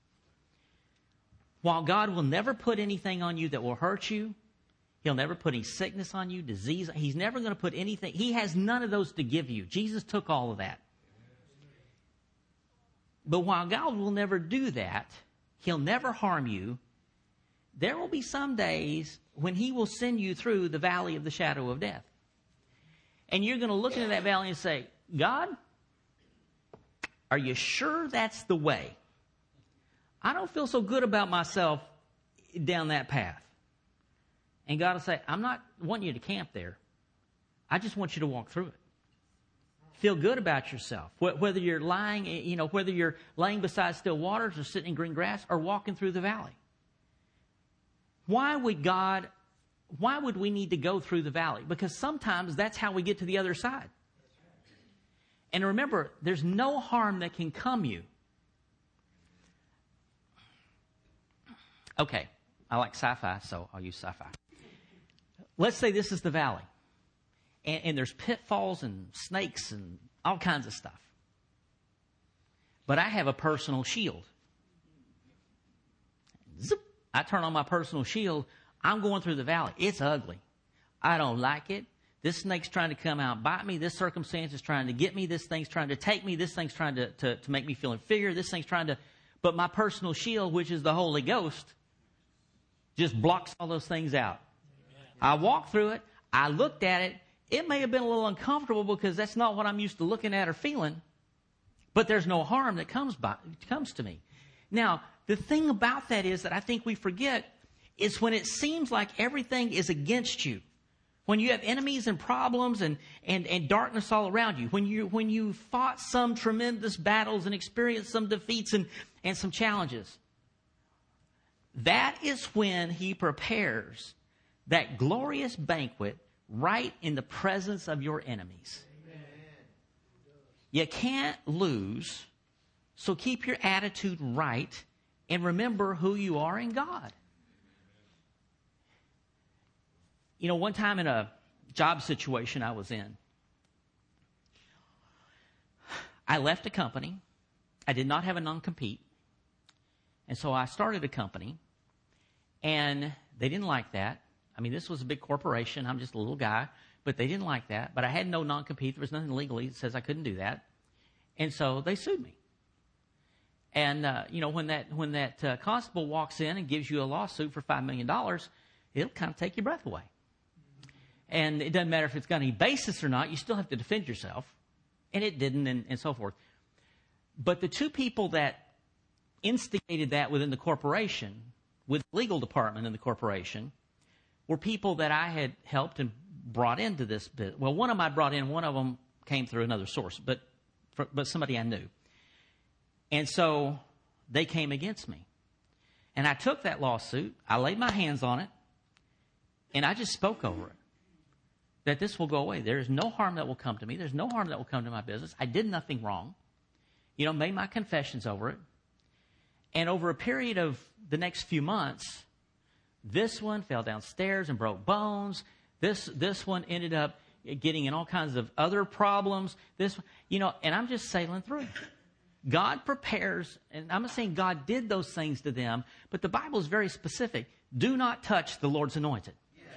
While God will never put anything on you that will hurt you, He'll never put any sickness on you, disease. He's never going to put anything. He has none of those to give you. Jesus took all of that. But while God will never do that, He'll never harm you, there will be some days when He will send you through the valley of the shadow of death. And you're going to look into that valley and say, God, are you sure that's the way? I don't feel so good about myself down that path. And God will say, I'm not wanting you to camp there. I just want you to walk through it. Feel good about yourself. Whether you're lying, whether you're laying beside still waters or sitting in green grass or walking through the valley. Why would we need to go through the valley? Because sometimes that's how we get to the other side. And remember, there's no harm that can come you. Okay, I like sci-fi, so I'll use sci-fi. Let's say this is the valley. And there's pitfalls and snakes and all kinds of stuff. But I have a personal shield. Zip, I turn on my personal shield. I'm going through the valley. It's ugly. I don't like it. This snake's trying to come out and bite me. This circumstance is trying to get me. This thing's trying to take me. This thing's trying to make me feel inferior. This thing's trying to... But my personal shield, which is the Holy Ghost, just blocks all those things out. I walked through it. I looked at it. It may have been a little uncomfortable because that's not what I'm used to looking at or feeling. But there's no harm that comes to me. Now, the thing about that is that I think we forget is when it seems like everything is against you. When you have enemies and problems and darkness all around you. When you fought some tremendous battles and experienced some defeats and some challenges. That is when He prepares that glorious banquet right in the presence of your enemies. Amen. You can't lose, so keep your attitude right and remember who you are in God. One time in a job situation I was in, I left a company. I did not have a non-compete. And so I started a company, and they didn't like that. I mean, this was a big corporation. I'm just a little guy, but they didn't like that. But I had no non-compete. There was nothing legally that says I couldn't do that. And so they sued me. And, when that constable walks in and gives you a lawsuit for $5 million, it'll kind of take your breath away. And it doesn't matter if it's got any basis or not. You still have to defend yourself. And it didn't, and so forth. But the two people that instigated that within the corporation, with the legal department in the corporation, were people that I had helped and brought into this bit. Well, one of them I brought in. One of them came through another source, but somebody I knew. And so they came against me. And I took that lawsuit, I laid my hands on it, and I just spoke over it. That this will go away. There is no harm that will come to me. There's no harm that will come to my business. I did nothing wrong. Made my confessions over it. And over a period of the next few months, this one fell downstairs and broke bones. This one ended up getting in all kinds of other problems. And I'm just sailing through. God prepares, and I'm not saying God did those things to them, but the Bible is very specific. Do not touch the Lord's anointed.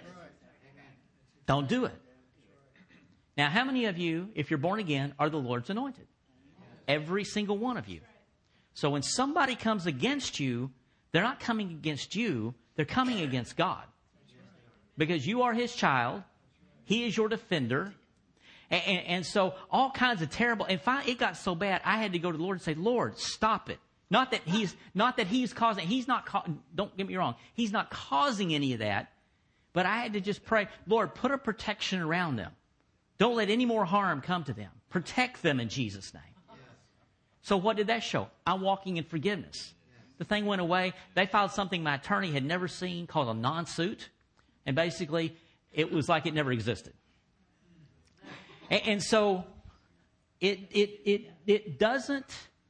Don't do it. Now, how many of you, if you're born again, are the Lord's anointed? Every single one of you. So when somebody comes against you, they're not coming against you, they're coming against God. Because you are His child. He is your defender. And so all kinds of terrible, and finally it got so bad, I had to go to the Lord and say, Lord, stop it. Not that he's causing, don't get me wrong, He's not causing any of that. But I had to just pray, Lord, put a protection around them. Don't let any more harm come to them. Protect them in Jesus' name. So what did that show? I'm walking in forgiveness. The thing went away. They filed something my attorney had never seen called a non-suit. And basically, it was like it never existed. And so it doesn't,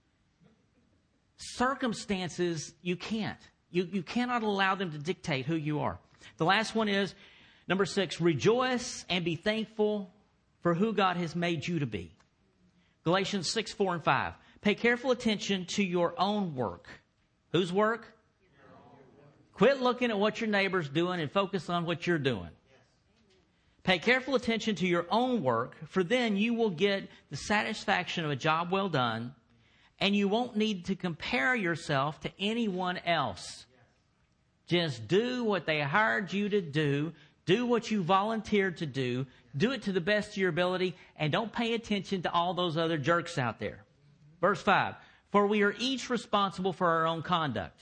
circumstances, you can't. You cannot allow them to dictate who you are. The last one is, number 6, rejoice and be thankful for who God has made you to be. Galatians 6, 4, and 5. Pay careful attention to your own work. Whose work? Quit looking at what your neighbor's doing and focus on what you're doing. Pay careful attention to your own work, for then you will get the satisfaction of a job well done, and you won't need to compare yourself to anyone else. Just do what they hired you to do. Do what you volunteered to do. Do it to the best of your ability, and don't pay attention to all those other jerks out there. Verse 5, for we are each responsible for our own conduct.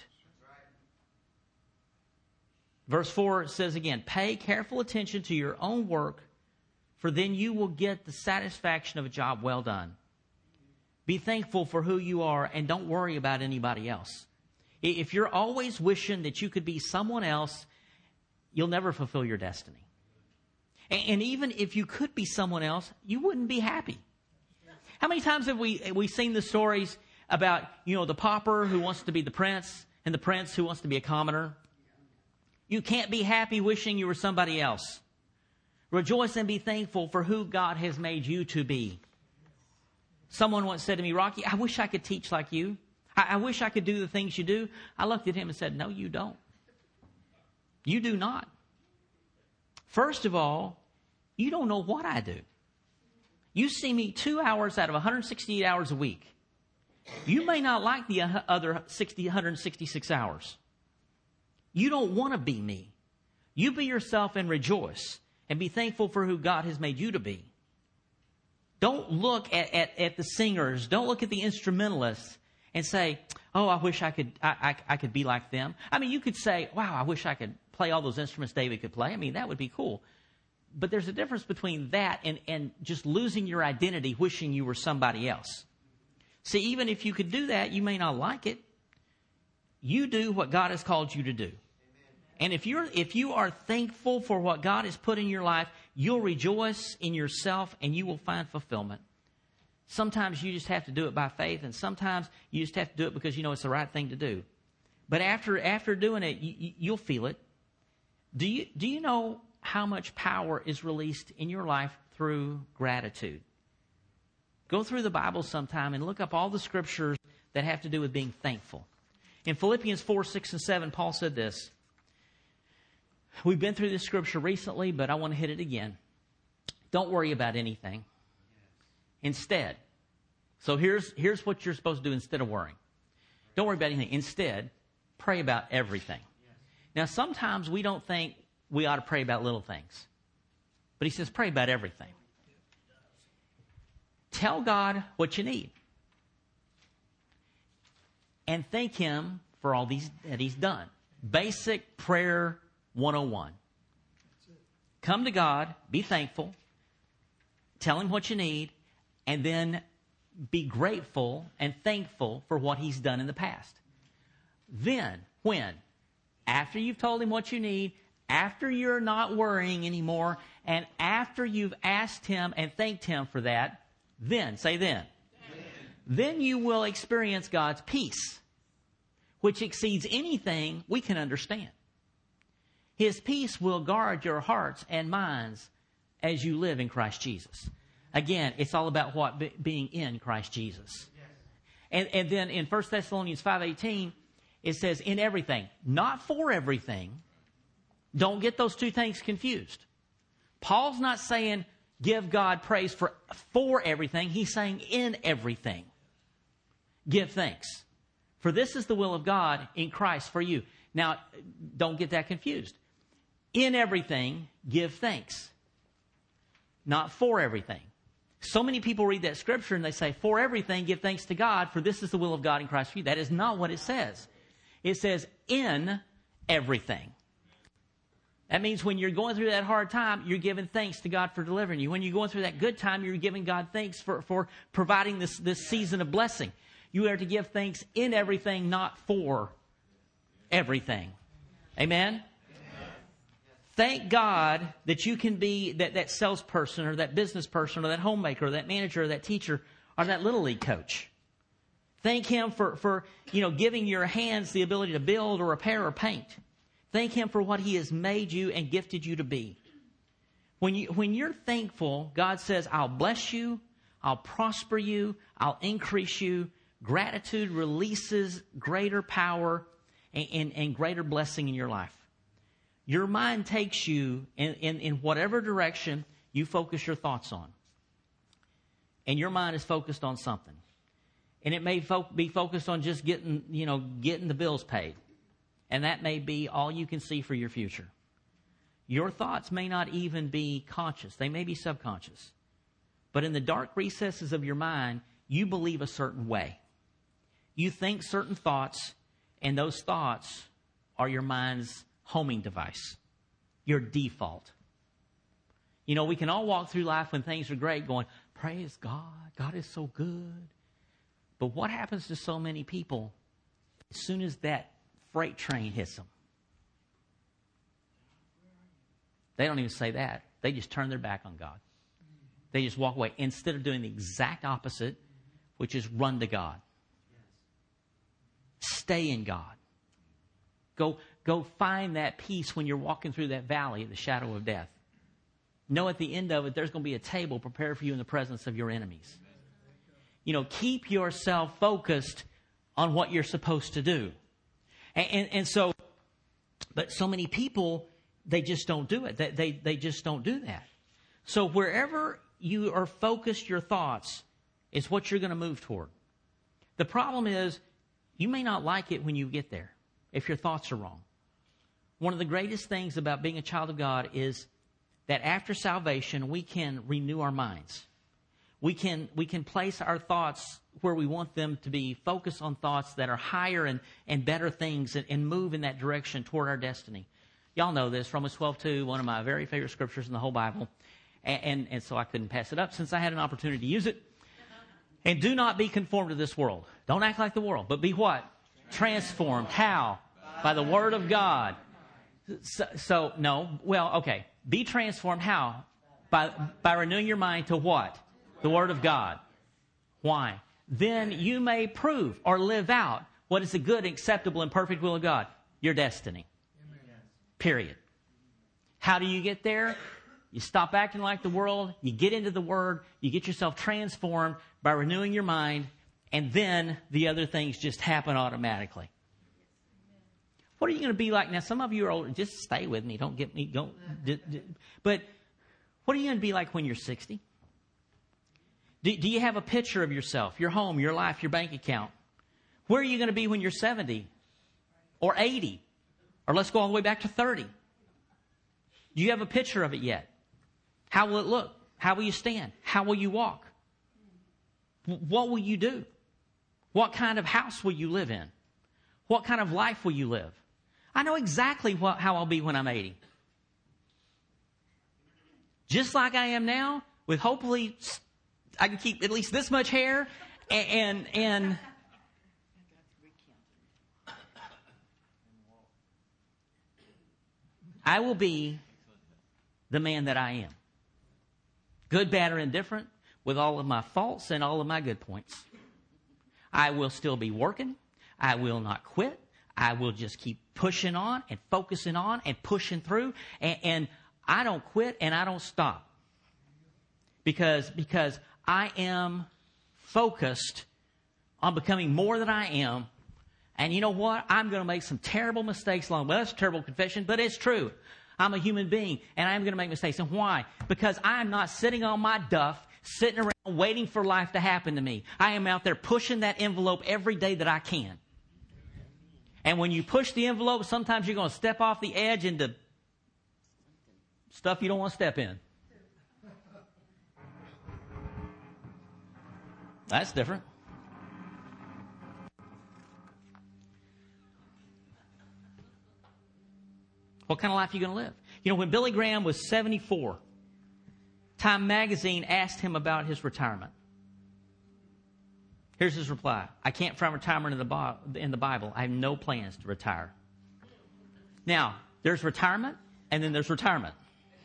Verse 4 says again, pay careful attention to your own work, for then you will get the satisfaction of a job well done. Be thankful for who you are, and don't worry about anybody else. If you're always wishing that you could be someone else, you'll never fulfill your destiny. And even if you could be someone else, you wouldn't be happy. How many times have we seen the stories about, the pauper who wants to be the prince and the prince who wants to be a commoner? You can't be happy wishing you were somebody else. Rejoice and be thankful for who God has made you to be. Someone once said to me, Rocky, I wish I could teach like you. I wish I could do the things you do. I looked at him and said, no, you don't. You do not. First of all, you don't know what I do. You see me 2 hours out of 168 hours a week. You may not like the other 166 hours. You don't want to be me. You be yourself and rejoice and be thankful for who God has made you to be. Don't look at the singers. Don't look at the instrumentalists and say, oh, I wish I could be like them. I mean, you could say, wow, I wish I could play all those instruments David could play. I mean, that would be cool. But there's a difference between that and just losing your identity, wishing you were somebody else. See, even if you could do that, you may not like it. You do what God has called you to do. And if you are thankful for what God has put in your life, you'll rejoice in yourself and you will find fulfillment. Sometimes you just have to do it by faith, and sometimes you just have to do it because you know it's the right thing to do. But after doing it, you'll feel it. Do you know how much power is released in your life through gratitude? Go through the Bible sometime and look up all the scriptures that have to do with being thankful. In Philippians 4, 6, and 7, Paul said this. We've been through this scripture recently, but I want to hit it again. Don't worry about anything. Instead, so here's what you're supposed to do instead of worrying. Don't worry about anything. Instead, pray about everything. Now, sometimes we don't think we ought to pray about little things. But he says, pray about everything. Tell God what you need. And thank Him for all that He's done. Basic prayer 101. Come to God, be thankful, tell Him what you need, and then be grateful and thankful for what He's done in the past. Then When? After you've told Him what you need, after you're not worrying anymore, and after you've asked Him and thanked Him for that, then, say then. Then you will experience God's peace, which exceeds anything we can understand. His peace will guard your hearts and minds as you live in Christ Jesus. Again, it's all about what? Being in Christ Jesus. And then in 1 Thessalonians 5:18, it says, in everything, not for everything. Don't get those two things confused. Paul's not saying give God praise for everything. He's saying in everything. Give thanks. For this is the will of God in Christ for you. Now, don't get that confused. In everything, give thanks. Not for everything. So many people read that scripture and they say, for everything, give thanks to God, for this is the will of God in Christ for you. That is not what it says. It says in everything. That means when you're going through that hard time, you're giving thanks to God for delivering you. When you're going through that good time, you're giving God thanks for providing this season of blessing. You are to give thanks in everything, not for everything. Amen? Thank God that you can be that salesperson or that business person or that homemaker or that manager or that teacher or that Little League coach. Thank Him for giving your hands the ability to build or repair or paint. Thank Him for what He has made you and gifted you to be. When you're thankful, God says, I'll bless you, I'll prosper you, I'll increase you. Gratitude releases greater power and greater blessing in your life. Your mind takes you in whatever direction you focus your thoughts on. And your mind is focused on something. And it may be focused on just getting the bills paid. And that may be all you can see for your future. Your thoughts may not even be conscious. They may be subconscious. But in the dark recesses of your mind, you believe a certain way. You think certain thoughts, and those thoughts are your mind's homing device, your default. We can all walk through life when things are great going, praise God, God is so good. But what happens to so many people as soon as that freight train hits them? They don't even say that. They just turn their back on God. They just walk away instead of doing the exact opposite, which is run to God. Stay in God. Go find that peace when you're walking through that valley of the shadow of death. Know at the end of it, there's going to be a table prepared for you in the presence of your enemies. Keep yourself focused on what you're supposed to do. And so, but so many people, they just don't do it. They just don't do that. So wherever you are focused your thoughts is what you're going to move toward. The problem is, you may not like it when you get there if your thoughts are wrong. One of the greatest things about being a child of God is that after salvation, we can renew our minds. We can place our thoughts where we want them to be, focus on thoughts that are higher and better things and move in that direction toward our destiny. Y'all know this, Romans 12:2, one of my very favorite scriptures in the whole Bible. And so I couldn't pass it up since I had an opportunity to use it. And do not be conformed to this world. Don't act like the world, but be what? Transformed. How? By the Word of God. Okay. Be transformed. How? By renewing your mind to what? The Word of God. Why? Then you may prove or live out what is the good, acceptable, and perfect will of God. Your destiny. Period. How do you get there? You stop acting like the world. You get into the Word. You get yourself transformed by renewing your mind. And then the other things just happen automatically. What are you going to be like? Now, some of you are older. Just stay with me. Don't get me. But what are you going to be like when you're 60? Do you have a picture of yourself, your home, your life, your bank account? Where are you going to be when you're 70 or 80? Or let's go all the way back to 30. Do you have a picture of it yet? How will it look? How will you stand? How will you walk? What will you do? What kind of house will you live in? What kind of life will you live? I know exactly how I'll be when I'm 80. Just like I am now, with hopefully I can keep at least this much hair and I will be the man that I am. Good, bad, or indifferent, with all of my faults and all of my good points. I will still be working. I will not quit. I will just keep pushing on and focusing on and pushing through. And I don't quit and I don't stop. Because I am focused on becoming more than I am. And you know what? I'm going to make some terrible mistakes along. Well, that's a terrible confession, but it's true. I'm a human being, and I'm going to make mistakes. And why? Because I'm not sitting on my duff, sitting around waiting for life to happen to me. I am out there pushing that envelope every day that I can. And when you push the envelope, sometimes you're going to step off the edge into stuff you don't want to step in. That's different. What kind of life are you going to live? You know, when Billy Graham was 74, Time Magazine asked him about his retirement. Here's his reply. I can't find retirement in the Bible. I have no plans to retire. Now, there's retirement, and then there's retirement.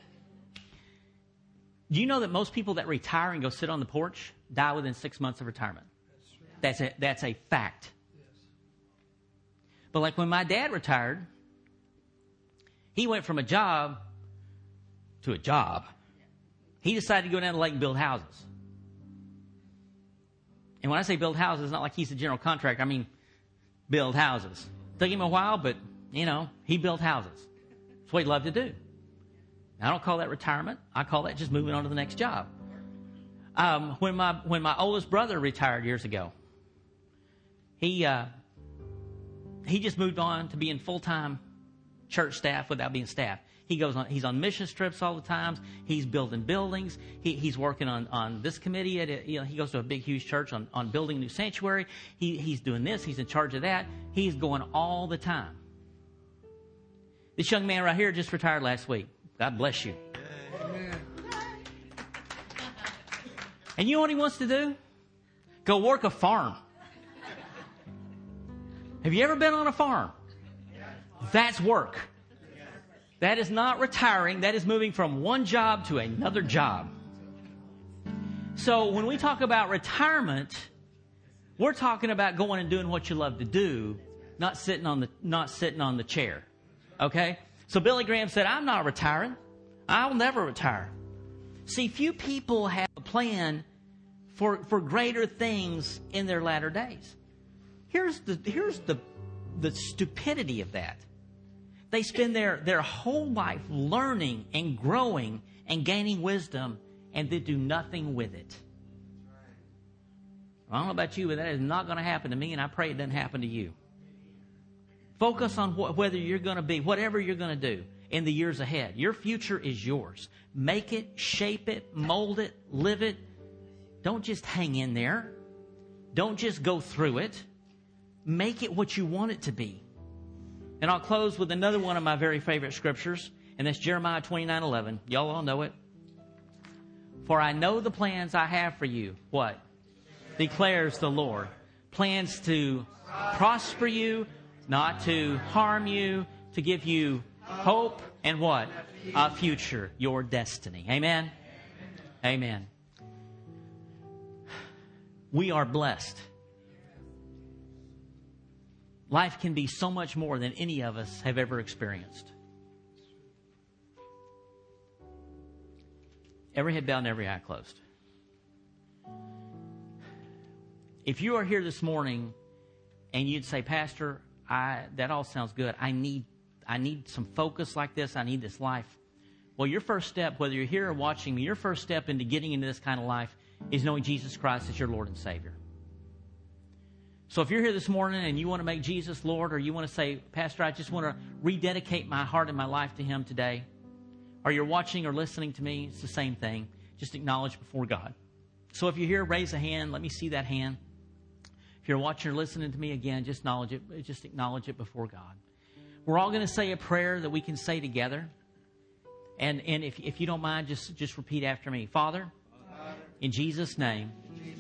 Do you know that most people that retire and go sit on the porch die within 6 months of retirement? That's a fact. But like when my dad retired, he went from a job to a job. He decided to go down to the lake and build houses. And when I say build houses, it's not like he's a general contractor. I mean, build houses. Took him a while, but, you know, he built houses. That's what he loved to do. I don't call that retirement. I call that just moving on to the next job. When my oldest brother retired years ago, he just moved on to being full-time church staff without being staff. He's on mission trips all the time. He's building buildings. He's working on this committee. He goes to a big, huge church on building a new sanctuary. He's doing this. He's in charge of that. He's going all the time. This young man right here just retired last week. God bless you. Amen. And you know what he wants to do? Go work a farm. Have you ever been on a farm? That's work. That is not retiring. That is moving from one job to another job. So when we talk about retirement, we're talking about going and doing what you love to do, not sitting on the chair. Okay? So Billy Graham said, I'm not retiring. I'll never retire. See, few people have a plan for greater things in their latter days. Here's the stupidity of that. They spend their whole life learning and growing and gaining wisdom, and they do nothing with it. I don't know about you, but that is not going to happen to me, and I pray it doesn't happen to you. Focus on whether you're going to be, whatever you're going to do in the years ahead. Your future is yours. Make it, shape it, mold it, live it. Don't just hang in there. Don't just go through it. Make it what you want it to be. And I'll close with another one of my very favorite scriptures, and that's Jeremiah 29:11. Y'all all know it. For I know the plans I have for you. What? Declares the Lord. Plans to prosper you, not to harm you, to give you hope and what? A future, your destiny. Amen? Amen. We are blessed. Life can be so much more than any of us have ever experienced. Every head bowed and every eye closed. If you are here this morning and you'd say, Pastor, that all sounds good. I need some focus like this. I need this life. Well, your first step, whether you're here or watching me, your first step into getting into this kind of life is knowing Jesus Christ as your Lord and Savior. So if you're here this morning and you want to make Jesus Lord, or you want to say, Pastor, I just want to rededicate my heart and my life to Him today, or you're watching or listening to me, it's the same thing. Just acknowledge before God. So if you're here, raise a hand. Let me see that hand. If you're watching or listening to me again, just acknowledge it before God. We're all going to say a prayer that we can say together. And if you don't mind, just repeat after me. Father, in Jesus' name,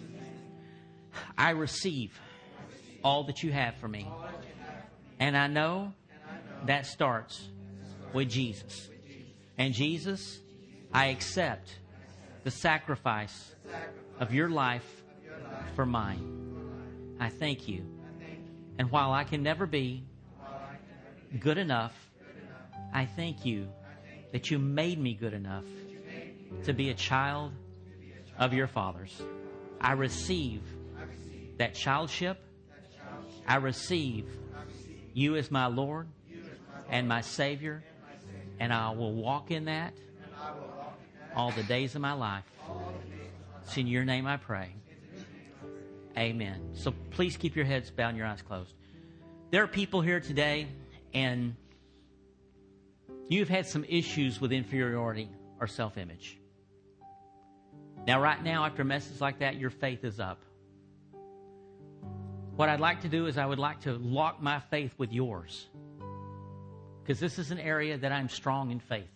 I receive all that you have for me. And I know that starts with Jesus. And Jesus, I accept the sacrifice of your life for mine. I thank you. And while I can never be good enough, I thank you that you made me good enough to be a child of your Father's. I receive that childship. I receive you as my Lord and my Savior, and I will walk in that all the days of my life. It's in your name I pray. Amen. So please keep your heads bowed and your eyes closed. There are people here today, and you've had some issues with inferiority or self-image. Now, right now, after a message like that, your faith is up. What I'd like to do is I would like to lock my faith with yours, because this is an area that I'm strong in faith.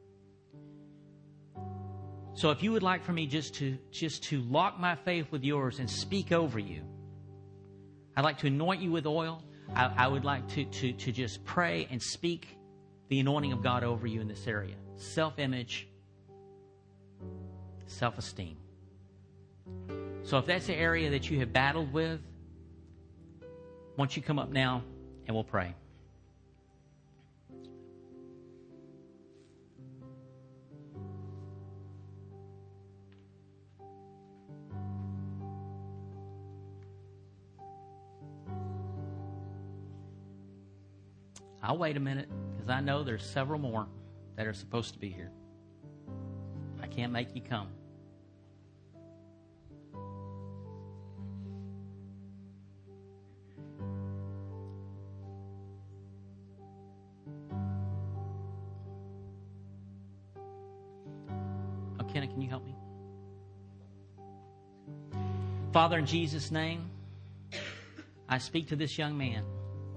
So if you would like for me just to lock my faith with yours and speak over you, I'd like to anoint you with oil. I would like to just pray and speak the anointing of God over you in this area. Self-image, self-esteem. So if that's the area that you have battled with, why don't you come up now and we'll pray. I'll wait a minute, because I know there's several more that are supposed to be here. I can't make you come. Oh, Kenna, can you help me? Father, in Jesus' name, I speak to this young man.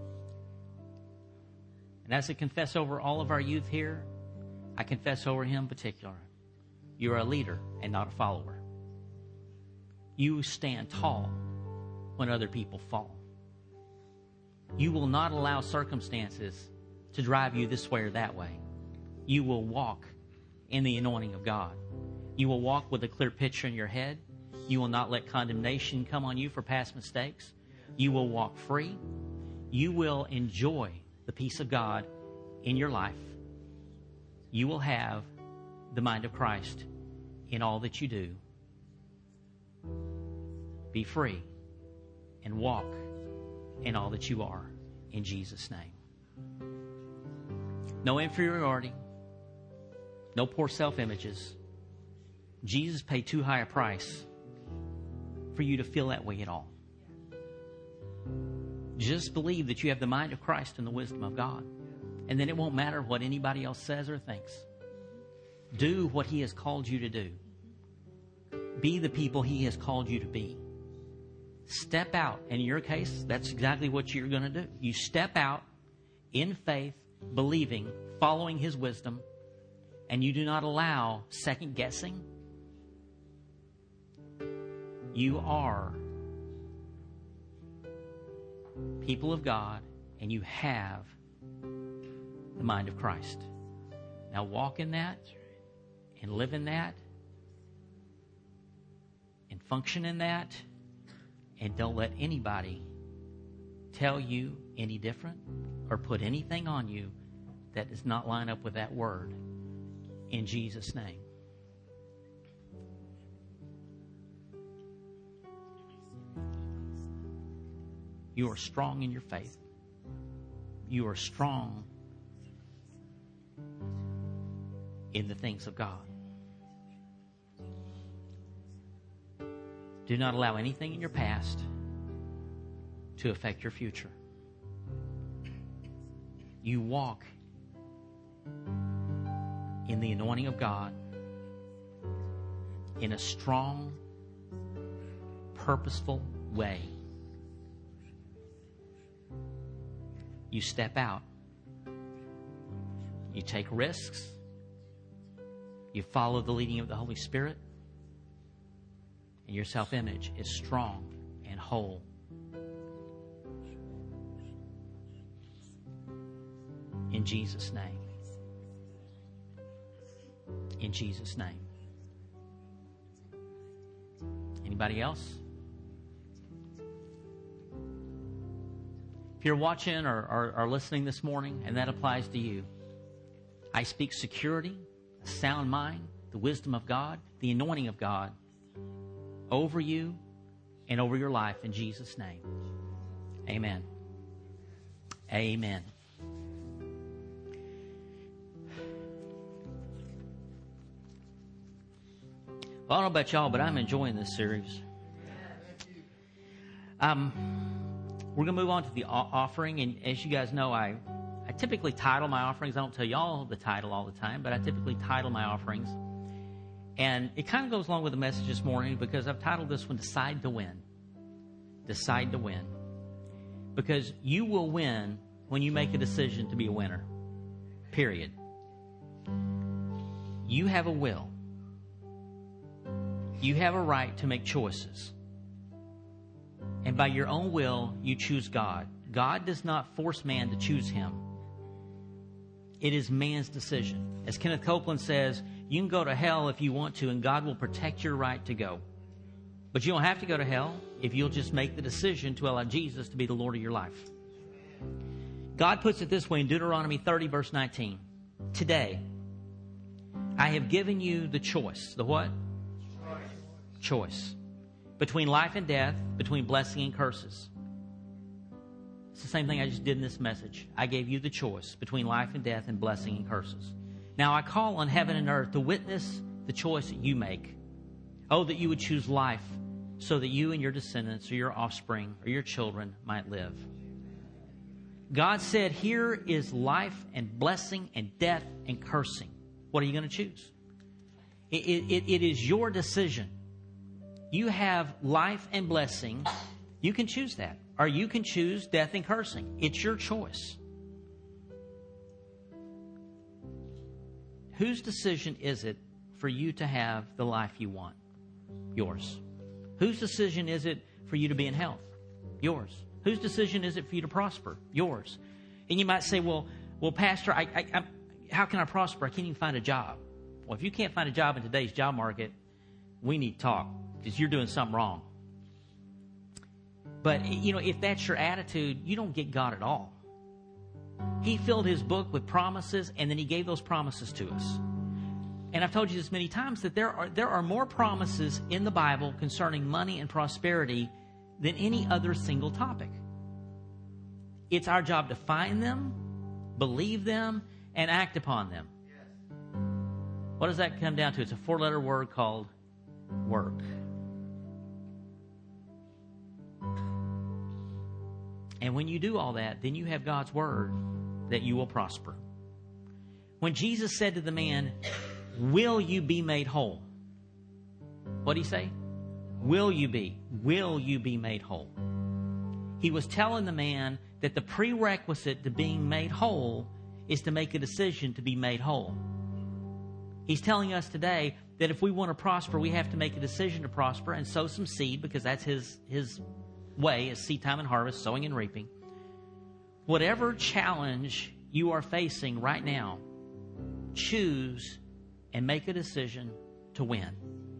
And as I confess over all of our youth here, I confess over him in particular. You're a leader and not a follower. You stand tall when other people fall. You will not allow circumstances to drive you this way or that way. You will walk in the anointing of God. You will walk with a clear picture in your head. You will not let condemnation come on you for past mistakes. You will walk free. You will enjoy the peace of God in your life. You will have the mind of Christ in all that you do. Be free and walk in all that you are, in Jesus' name. No inferiority, no poor self-images. Jesus paid too high a price for you to feel that way at all. Just believe that you have the mind of Christ and the wisdom of God. And then it won't matter what anybody else says or thinks. Do what He has called you to do. Be the people He has called you to be. Step out. In your case, that's exactly what you're going to do. You step out in faith, believing, following His wisdom, and you do not allow second guessing. You are people of God, and you have the mind of Christ. Now walk in that and live in that and function in that, and don't let anybody tell you any different or put anything on you that does not line up with that word, in Jesus' name. You are strong in your faith. You are strong in the things of God. Do not allow anything in your past to affect your future. You walk in the anointing of God in a strong, purposeful way. You step out. You take risks. You follow the leading of the Holy Spirit. And your self-image is strong and whole. In Jesus' name. In Jesus' name. Anybody else? If you're watching or listening this morning, and that applies to you, I speak security, a sound mind, the wisdom of God, the anointing of God over you and over your life in Jesus' name. Amen. Amen. Well, I don't know about y'all, but I'm enjoying this series. We're going to move on to the offering. And as you guys know, I typically title my offerings. I don't tell y'all the title all the time, but I typically title my offerings. And it kind of goes along with the message this morning because I've titled this one, Decide to Win. Decide to Win. Because you will win when you make a decision to be a winner. Period. You have a will. You have a right to make choices. And by your own will, you choose God. God does not force man to choose him. It is man's decision. As Kenneth Copeland says, you can go to hell if you want to, and God will protect your right to go. But you don't have to go to hell if you'll just make the decision to allow Jesus to be the Lord of your life. God puts it this way in Deuteronomy 30, verse 19. Today, I have given you the choice. The what? Choice. Between life and death, between blessing and curses. It's the same thing I just did in this message. I gave you the choice between life and death and blessing and curses. Now I call on heaven and earth to witness the choice that you make. Oh, that you would choose life so that you and your descendants or your offspring or your children might live. God said, here is life and blessing and death and cursing. What are you going to choose? It is your decision. You have life and blessing. You can choose that. Or you can choose death and cursing. It's your choice. Whose decision is it for you to have the life you want? Yours. Whose decision is it for you to be in health? Yours. Whose decision is it for you to prosper? Yours. And you might say, well, Pastor, how can I prosper? I can't even find a job. Well, if you can't find a job in today's job market, we need to talk. Because you're doing something wrong. But, if that's your attitude, you don't get God at all. He filled his book with promises, and then he gave those promises to us. And I've told you this many times that there are more promises in the Bible concerning money and prosperity than any other single topic. It's our job to find them, believe them, and act upon them. What does that come down to? It's a 4-letter word called work. And when you do all that, then you have God's word that you will prosper. When Jesus said to the man, will you be made whole? What did he say? Will you be made whole? He was telling the man that the prerequisite to being made whole is to make a decision to be made whole. He's telling us today that if we want to prosper, we have to make a decision to prosper and sow some seed, because that's his way is seed time and harvest, sowing and reaping. Whatever challenge you are facing right now, choose and make a decision to win.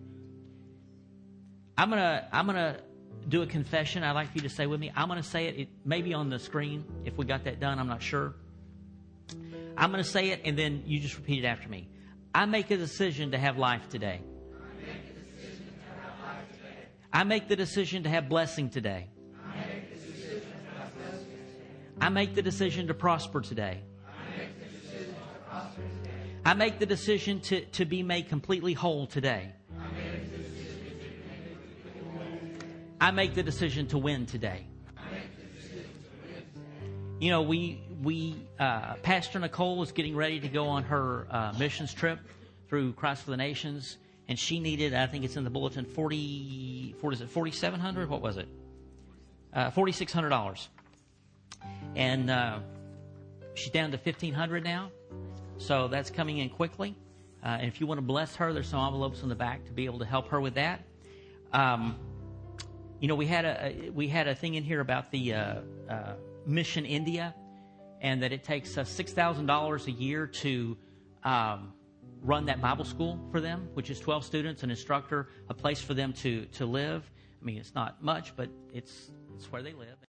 I'm gonna do a confession. I'd like for you to say with me. I'm gonna say it. It may be on the screen if we got that done. I'm not sure. I'm gonna say it, and then you just repeat it after me. I make a decision to have life today. I make the decision to have blessing today. I make the decision to prosper today. I make the decision to be made completely whole today. I make the decision to win today. Pastor Nicole was getting ready to go on her missions trip through Christ for the Nations, and she needed, I think it's in the bulletin, $4,700? What was it? $4,600. And she's down to $1,500 now, so that's coming in quickly. And if you want to bless her, there's some envelopes on the back to be able to help her with that. We had a thing in here about the Mission India, and that it takes $6,000 a year to run that Bible school for them, which is 12 students, an instructor, a place for them to live. I mean, it's not much, but it's where they live.